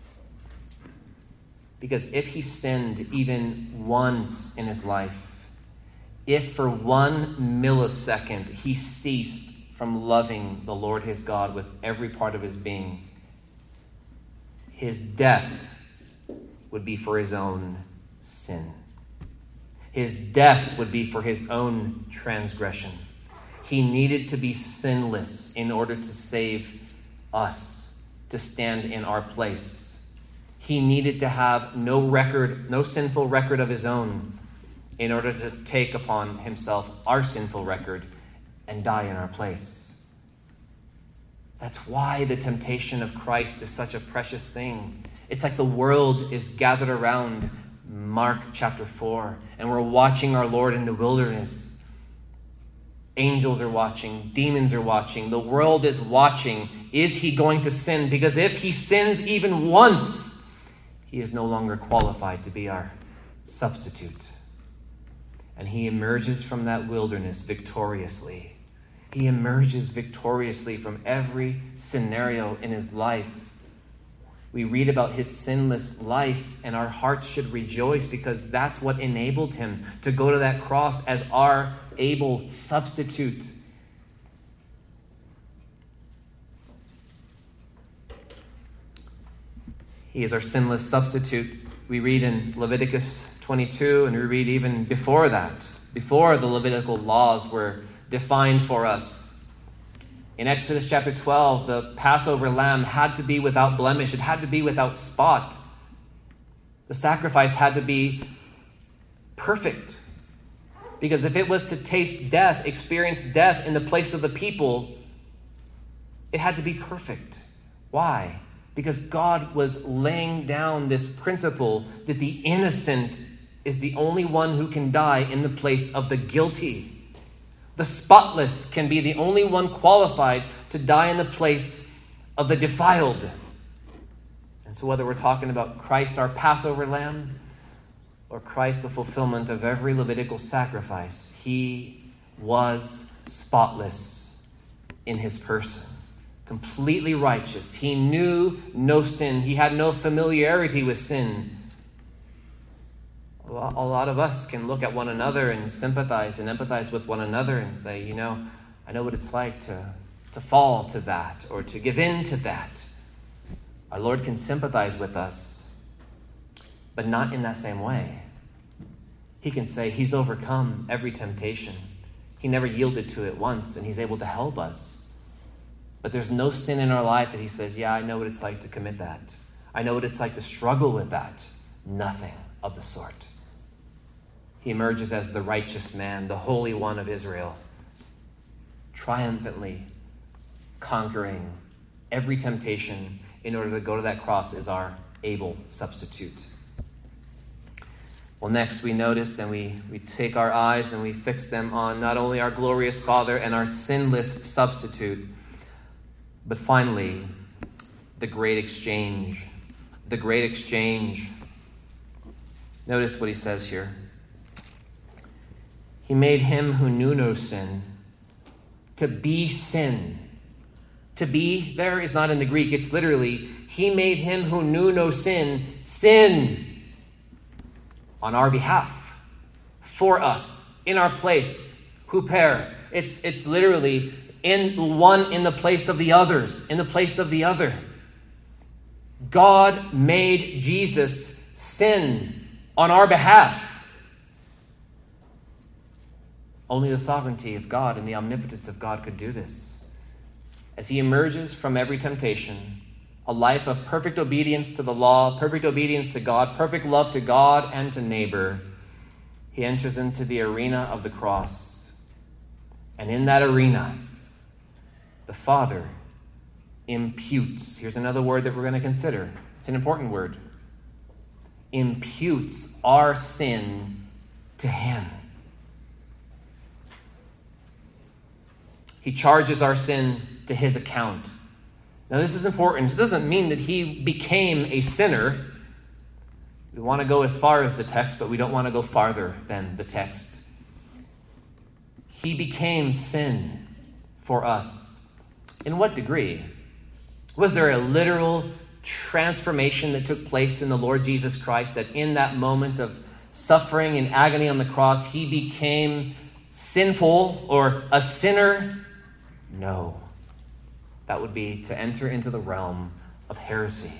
Because if he sinned even once in his life, if for one millisecond he ceased from loving the Lord his God with every part of his being, his death would be for his own sin. His death would be for his own transgression. He needed to be sinless in order to save us, to stand in our place. He needed to have no record, no sinful record of his own in order to take upon himself our sinful record and die in our place. That's why the temptation of Christ is such a precious thing. It's like the world is gathered around Mark chapter four, and we're watching our Lord in the wilderness. Angels are watching, demons are watching, the world is watching. Is he going to sin? Because if he sins even once, he is no longer qualified to be our substitute. And he emerges from that wilderness victoriously. He emerges victoriously from every scenario in his life. We read about his sinless life, and our hearts should rejoice because that's what enabled him to go to that cross as our able substitute. He is our sinless substitute. We read in Leviticus twenty-two, and we read even before that, before the Levitical laws were defined for us. In Exodus chapter twelve, the Passover lamb had to be without blemish. It had to be without spot. The sacrifice had to be perfect. Because if it was to taste death, experience death in the place of the people, it had to be perfect. Why? Because God was laying down this principle that the innocent is the only one who can die in the place of the guilty. The spotless can be the only one qualified to die in the place of the defiled. And so whether we're talking about Christ, our Passover lamb, or Christ, the fulfillment of every Levitical sacrifice, he was spotless in his person. Completely righteous. He knew no sin. He had no familiarity with sin. A lot of us can look at one another and sympathize and empathize with one another and say, you know, I know what it's like to, to fall to that or to give in to that. Our Lord can sympathize with us, but not in that same way. He can say he's overcome every temptation. He never yielded to it once, and he's able to help us. But there's no sin in our life that he says, yeah, I know what it's like to commit that. I know what it's like to struggle with that. Nothing of the sort. He emerges as the righteous man, the Holy One of Israel, triumphantly conquering every temptation in order to go to that cross as our able substitute. Well, next we notice and we, we take our eyes and we fix them on not only our glorious Father and our sinless substitute, but finally, the great exchange. The great exchange. Notice what he says here. He made him who knew no sin to be sin. To be there is not in the Greek. It's literally, he made him who knew no sin, sin on our behalf, for us, in our place. Huper. It's, it's literally in one in the place of the others, in the place of the other. God made Jesus sin on our behalf. Only the sovereignty of God and the omnipotence of God could do this. As he emerges from every temptation, a life of perfect obedience to the law, perfect obedience to God, perfect love to God and to neighbor, he enters into the arena of the cross. And in that arena, the Father imputes. Here's another word that we're going to consider. It's an important word. Imputes our sin to him. He charges our sin to his account. Now, this is important. It doesn't mean that he became a sinner. We want to go as far as the text, but we don't want to go farther than the text. He became sin for us. In what degree? Was there a literal transformation that took place in the Lord Jesus Christ, that in that moment of suffering and agony on the cross, he became sinful or a sinner? No. That would be to enter into the realm of heresy.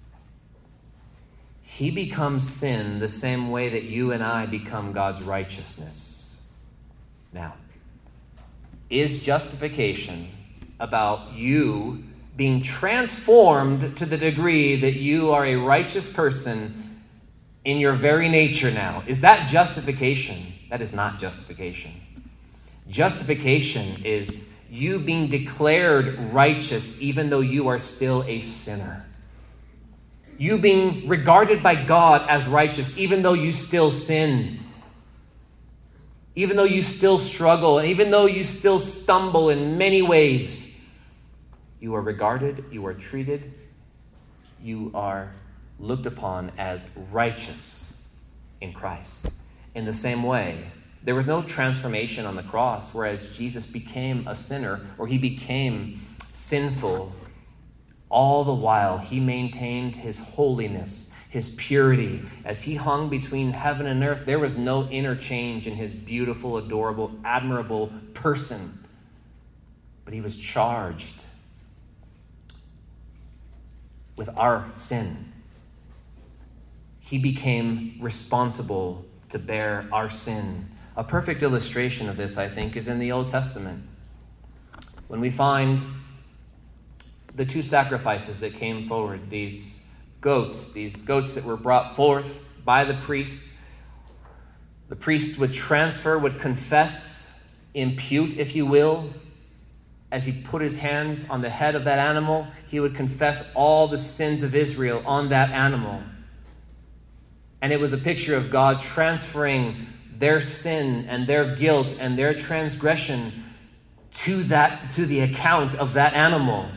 He becomes sin the same way that you and I become God's righteousness. Now, is justification about you being transformed to the degree that you are a righteous person in your very nature now? Is that justification? That is not justification. Justification is you being declared righteous even though you are still a sinner. You being regarded by God as righteous even though you still sin. Even though you still struggle, and even though you still stumble in many ways, you are regarded, you are treated, you are looked upon as righteous in Christ. In the same way, there was no transformation on the cross, whereas Jesus became a sinner, or he became sinful. All the while, he maintained his holiness, his purity. As he hung between heaven and earth, there was no interchange in his beautiful, adorable, admirable person. But he was charged with our sin. He became responsible to bear our sin. A perfect illustration of this, I think, is in the Old Testament. When we find the two sacrifices that came forward, these goats, these goats that were brought forth by the priest. The priest would transfer, would confess, impute, if you will. As he put his hands on the head of that animal, he would confess all the sins of Israel on that animal. And it was a picture of God transferring their sin and their guilt and their transgression to that, to the account of that animal.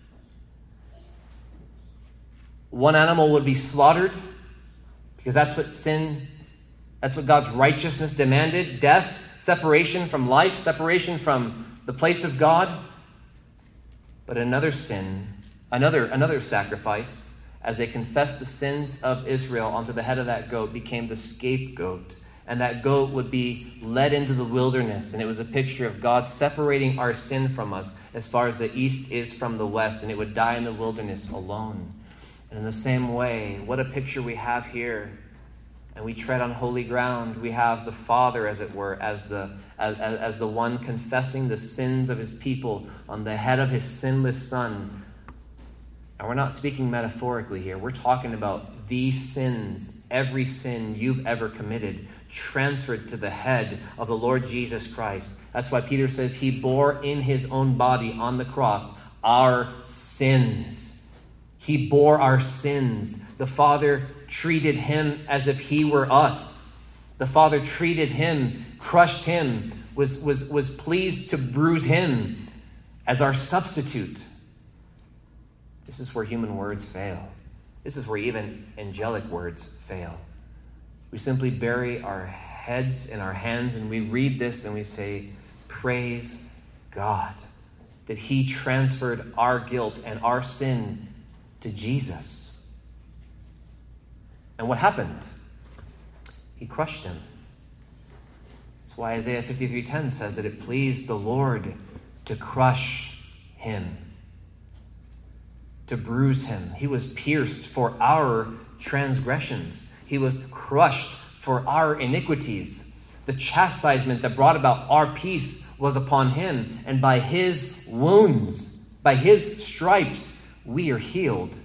One animal would be slaughtered because that's what sin, that's what God's righteousness demanded. Death, separation from life, separation from the place of God. But another sin, another, another sacrifice, as they confessed the sins of Israel onto the head of that goat, became the scapegoat. And that goat would be led into the wilderness. And it was a picture of God separating our sin from us as far as the east is from the west. And it would die in the wilderness alone. And in the same way, what a picture we have here and we tread on holy ground. We have the Father, as it were, as the as, as the one confessing the sins of his people on the head of his sinless Son. And we're not speaking metaphorically here. We're talking about these sins, every sin you've ever committed, transferred to the head of the Lord Jesus Christ. That's why Peter says he bore in his own body on the cross our sins. He bore our sins. The Father treated him as if he were us. The Father treated him, crushed him, was, was, was pleased to bruise him as our substitute. This is where human words fail. This is where even angelic words fail. We simply bury our heads in our hands and we read this and we say, praise God that he transferred our guilt and our sin to Jesus. And what happened? He crushed him. That's why Isaiah fifty-three ten says that it pleased the Lord to crush him, to bruise him. He was pierced for our transgressions. He was crushed for our iniquities. The chastisement that brought about our peace was upon him, and by his wounds, by his stripes, we are healed.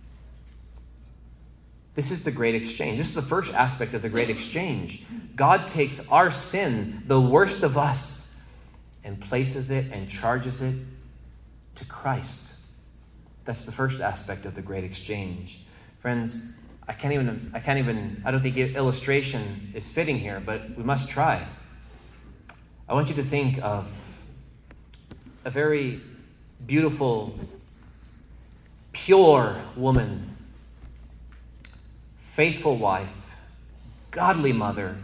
This is the great exchange. This is the first aspect of the great exchange. God takes our sin, the worst of us, and places it and charges it to Christ. That's the first aspect of the great exchange. Friends, I can't even, I can't even, I don't think illustration is fitting here, but we must try. I want you to think of a very beautiful, pure woman, faithful wife, godly mother,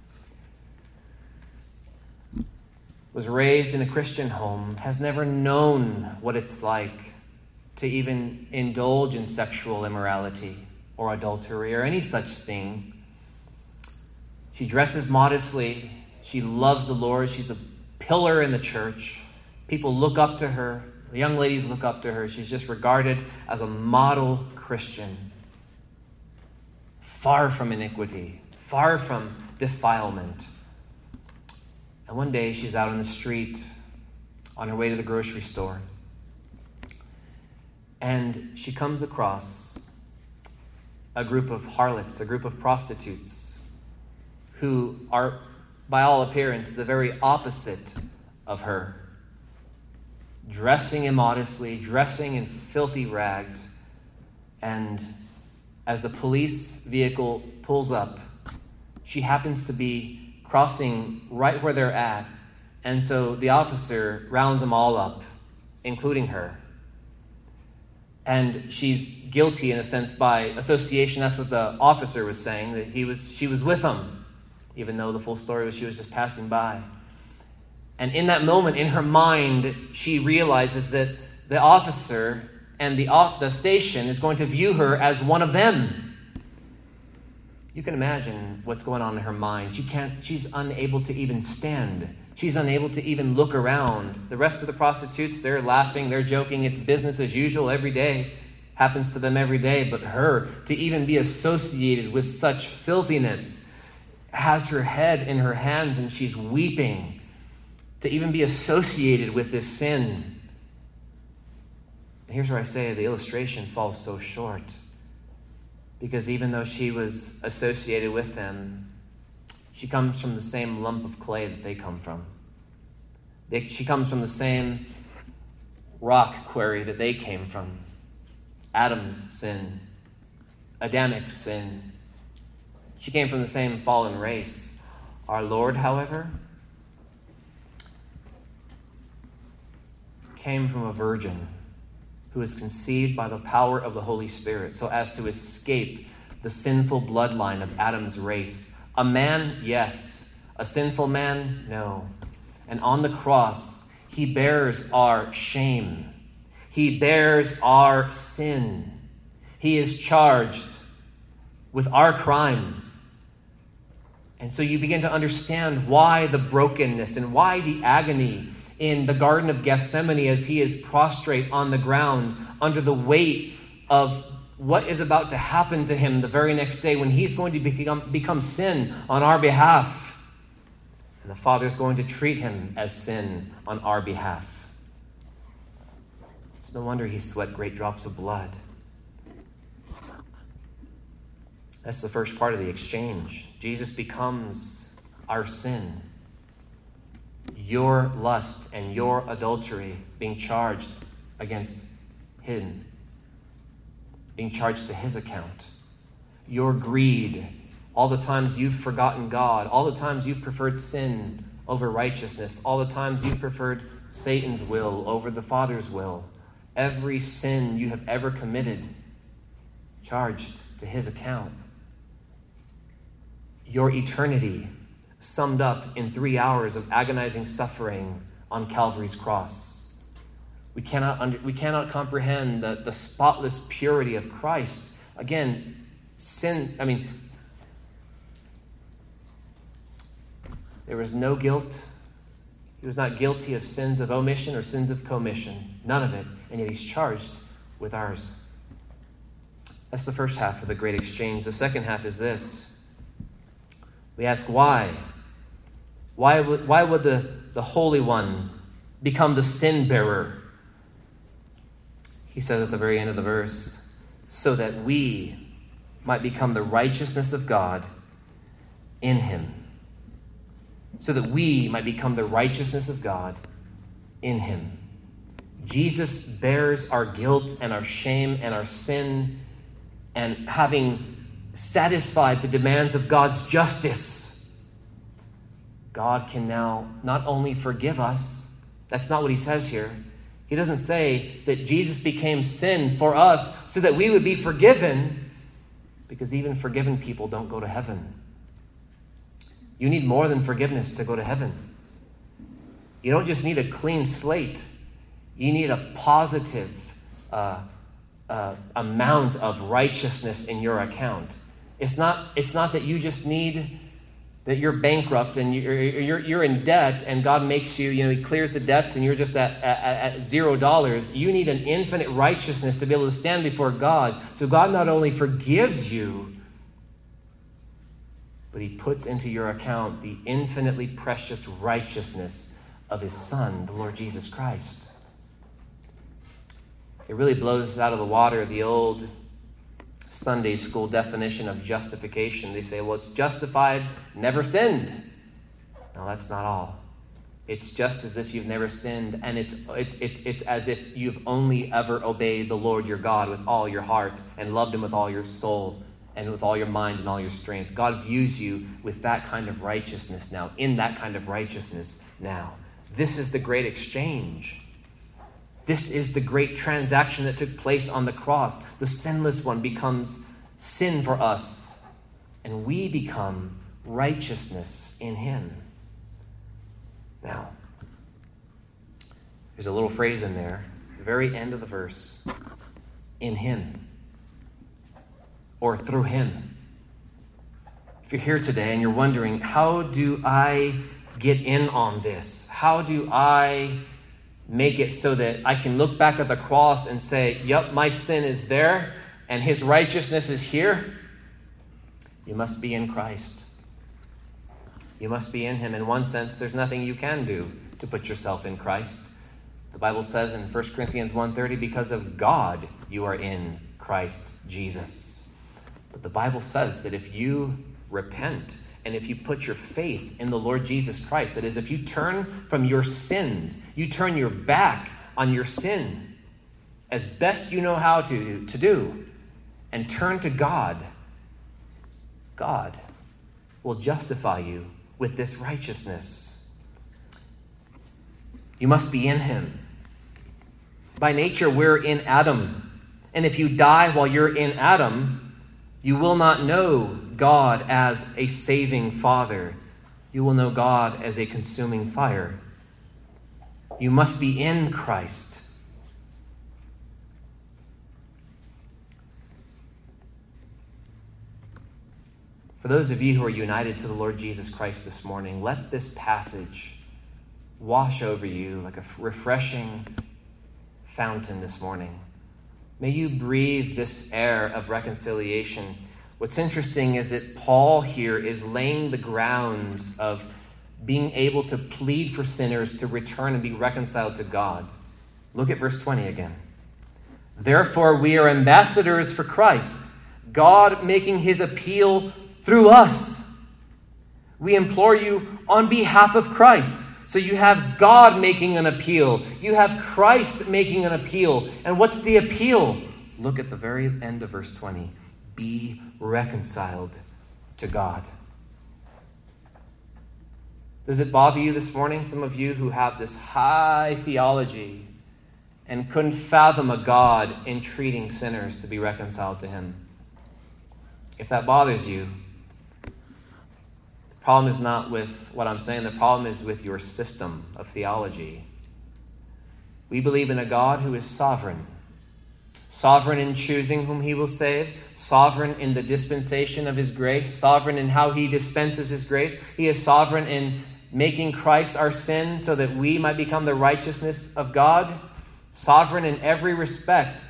was raised in a Christian home, has never known what it's like to even indulge in sexual immorality or adultery or any such thing. She dresses modestly. She loves the Lord. She's a pillar in the church. People look up to her. The young ladies look up to her. She's just regarded as a model Christian. Far from iniquity, far from defilement. And one day she's out on the street on her way to the grocery store. And she comes across a group of harlots, a group of prostitutes, who are, by all appearance, the very opposite of her. Dressing immodestly, dressing in filthy rags. And as the police vehicle pulls up, she happens to be crossing right where they're at. And so the officer rounds them all up, including her. And she's guilty in a sense by association. That's what the officer was saying, that he was, she was with him, even though the full story was she was just passing by. And in that moment, in her mind, she realizes that the officer and the, the station is going to view her as one of them. You can imagine what's going on in her mind. She can't, she's unable to even stand. She's unable to even look around. The rest of the prostitutes, they're laughing, they're joking. It's business as usual every day. Happens to them every day. But her, to even be associated with such filthiness, has her head in her hands and she's weeping. To even be associated with this sin. And here's where I say the illustration falls so short. Because even though she was associated with them, she comes from the same lump of clay that they come from. They, she comes from the same rock quarry that they came from. Adam's sin. Adamic sin. She came from the same fallen race. Our Lord, however, came from a virgin who was conceived by the power of the Holy Spirit so as to escape the sinful bloodline of Adam's race. A man, yes. A sinful man, no. And on the cross, he bears our shame. He bears our sin. He is charged with our crimes. And so you begin to understand why the brokenness and why the agony in the Garden of Gethsemane as he is prostrate on the ground under the weight of what is about to happen to him the very next day when he's going to become, become sin on our behalf. And the Father is going to treat him as sin on our behalf. It's no wonder he sweat great drops of blood. That's the first part of the exchange. Jesus becomes our sin. Your lust and your adultery being charged against him, being charged to his account. Your greed, all the times you've forgotten God, all the times you've preferred sin over righteousness, all the times you've preferred Satan's will over the Father's will. Every sin you have ever committed, charged to his account. Your eternity summed up in three hours of agonizing suffering on Calvary's cross. We cannot under, we cannot comprehend the, the spotless purity of Christ. Again, sin, I mean, there was no guilt. He was not guilty of sins of omission or sins of commission. None of it. And yet he's charged with ours. That's the first half of the great exchange. The second half is this. We ask why? Why would, why would the, the Holy One become the sin bearer? He says at the very end of the verse, so that we might become the righteousness of God in him. So that we might become the righteousness of God in him. Jesus bears our guilt and our shame and our sin, and having satisfied the demands of God's justice, God can now not only forgive us. That's not what he says here. He doesn't say that Jesus became sin for us so that we would be forgiven, because even forgiven people don't go to heaven. You need more than forgiveness to go to heaven. You don't just need a clean slate. You need a positive uh, uh, amount of righteousness in your account. It's not, it's not that you just need, that you're bankrupt and you're, you're, you're in debt and God makes you, you know, he clears the debts and you're just at, at, at zero dollars. You need an infinite righteousness to be able to stand before God. So God not only forgives you, but he puts into your account the infinitely precious righteousness of his Son, the Lord Jesus Christ. It really blows out of the water the old Sunday school definition of justification. They say, well, it's justified, never sinned. No, that's not all. It's just as if you've never sinned, and it's it's it's it's as if you've only ever obeyed the Lord your God with all your heart and loved him with all your soul and with all your mind and all your strength. God views you with that kind of righteousness now, in that kind of righteousness now. This is the great exchange. This is the great transaction that took place on the cross. The sinless one becomes sin for us, and we become righteousness in him. Now, there's a little phrase in there, the very end of the verse, in him, or through him. If you're here today and you're wondering, how do I get in on this? How do I make it so that I can look back at the cross and say, yep, my sin is there and his righteousness is here? You must be in Christ. You must be in him. In one sense, there's nothing you can do to put yourself in Christ. The Bible says in First Corinthians one thirty, because of God you are in Christ Jesus. But the Bible says that if you repent and if you put your faith in the Lord Jesus Christ, that is, if you turn from your sins, you turn your back on your sin as best you know how to, to do, and turn to God, God will justify you with this righteousness. You must be in him. By nature, we're in Adam. And if you die while you're in Adam, you will not know God as a saving Father. You will know God as a consuming fire. You must be in Christ. For those of you who are united to the Lord Jesus Christ this morning, let this passage wash over you like a refreshing fountain this morning. May you breathe this air of reconciliation. What's interesting is that Paul here is laying the grounds of being able to plead for sinners to return and be reconciled to God. Look at verse twenty again. Therefore, we are ambassadors for Christ, God making his appeal through us. We implore you on behalf of Christ. So you have God making an appeal. You have Christ making an appeal. And what's the appeal? Look at the very end of verse twenty. Be reconciled to God. Does it bother you this morning? Some of you who have this high theology and couldn't fathom a God entreating sinners to be reconciled to him. If that bothers you, the problem is not with what I'm saying. The problem is with your system of theology. We believe in a God who is sovereign. Sovereign in choosing whom he will save. Sovereign in the dispensation of his grace. Sovereign in how he dispenses his grace. He is sovereign in making Christ our sin so that we might become the righteousness of God. Sovereign in every respect.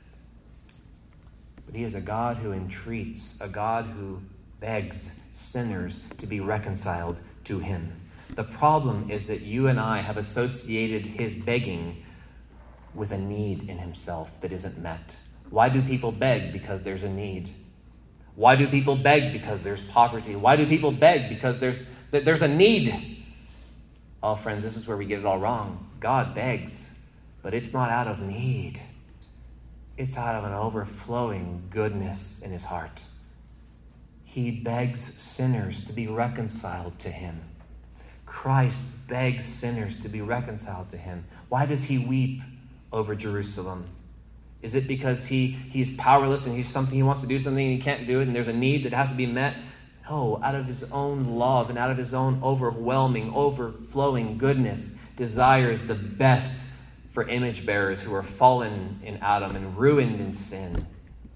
But he is a God who entreats, a God who begs sinners to be reconciled to him. The problem is that you and I have associated his begging with a need in himself that isn't met. Why do people beg? Because there's a need. Why do people beg? Because there's poverty. Why do people beg? Because there's there's a need. Oh, friends, this is where we get it all wrong. God begs, but it's not out of need. It's out of an overflowing goodness in his heart. He begs sinners to be reconciled to him. Christ begs sinners to be reconciled to him. Why does he weep over Jerusalem? Is it because he he's powerless and he's something he wants to do something and he can't do it and there's a need that has to be met? No, out of his own love and out of his own overwhelming, overflowing goodness, desires the best for image bearers who are fallen in Adam and ruined in sin.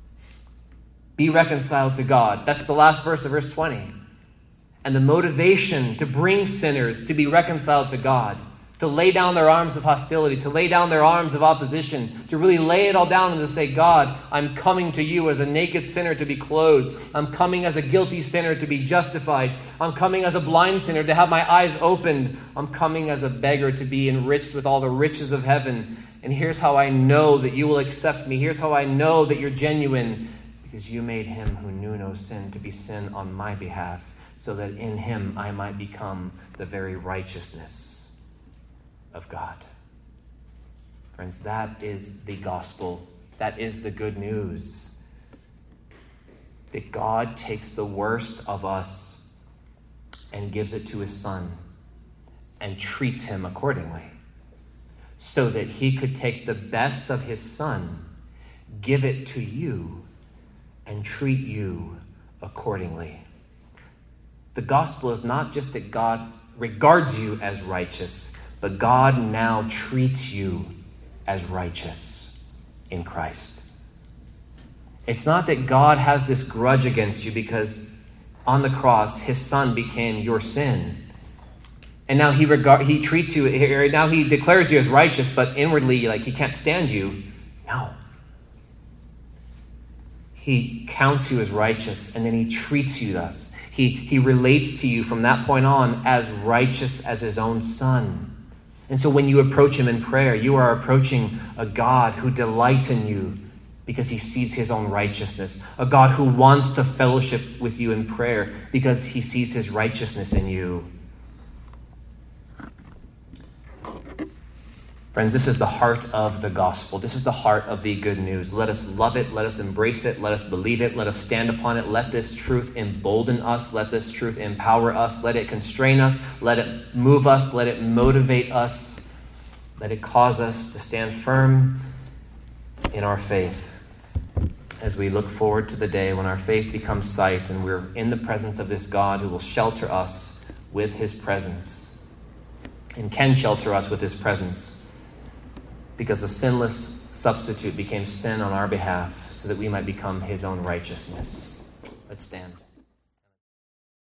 Be reconciled to God. That's the last verse of verse twenty. And the motivation to bring sinners to be reconciled to God, to lay down their arms of hostility, to lay down their arms of opposition, to really lay it all down and to say, God, I'm coming to you as a naked sinner to be clothed. I'm coming as a guilty sinner to be justified. I'm coming as a blind sinner to have my eyes opened. I'm coming as a beggar to be enriched with all the riches of heaven. And here's how I know that you will accept me. Here's how I know that you're genuine. Because you made him who knew no sin to be sin on my behalf, so that in him I might become the very righteousness of God. Friends, that is the gospel. That is the good news. That God takes the worst of us and gives it to his son and treats him accordingly, so that he could take the best of his son, give it to you, and treat you accordingly. The gospel is not just that God regards you as righteous, but God now treats you as righteous in Christ. It's not that God has this grudge against you because on the cross, his son became your sin. And now he regard he treats you, now he declares you as righteous, but inwardly, like he can't stand you. No. He counts you as righteous, and then he treats you thus. He, he relates to you from that point on as righteous as his own son. And so when you approach him in prayer, you are approaching a God who delights in you because he sees his own righteousness. A God who wants to fellowship with you in prayer because he sees his righteousness in you. Friends, this is the heart of the gospel. This is the heart of the good news. Let us love it. Let us embrace it. Let us believe it. Let us stand upon it. Let this truth embolden us. Let this truth empower us. Let it constrain us. Let it move us. Let it motivate us. Let it cause us to stand firm in our faith as we look forward to the day when our faith becomes sight and we're in the presence of this God who will shelter us with his presence and can shelter us with his presence. Because the sinless substitute became sin on our behalf so that we might become his own righteousness. Let's stand.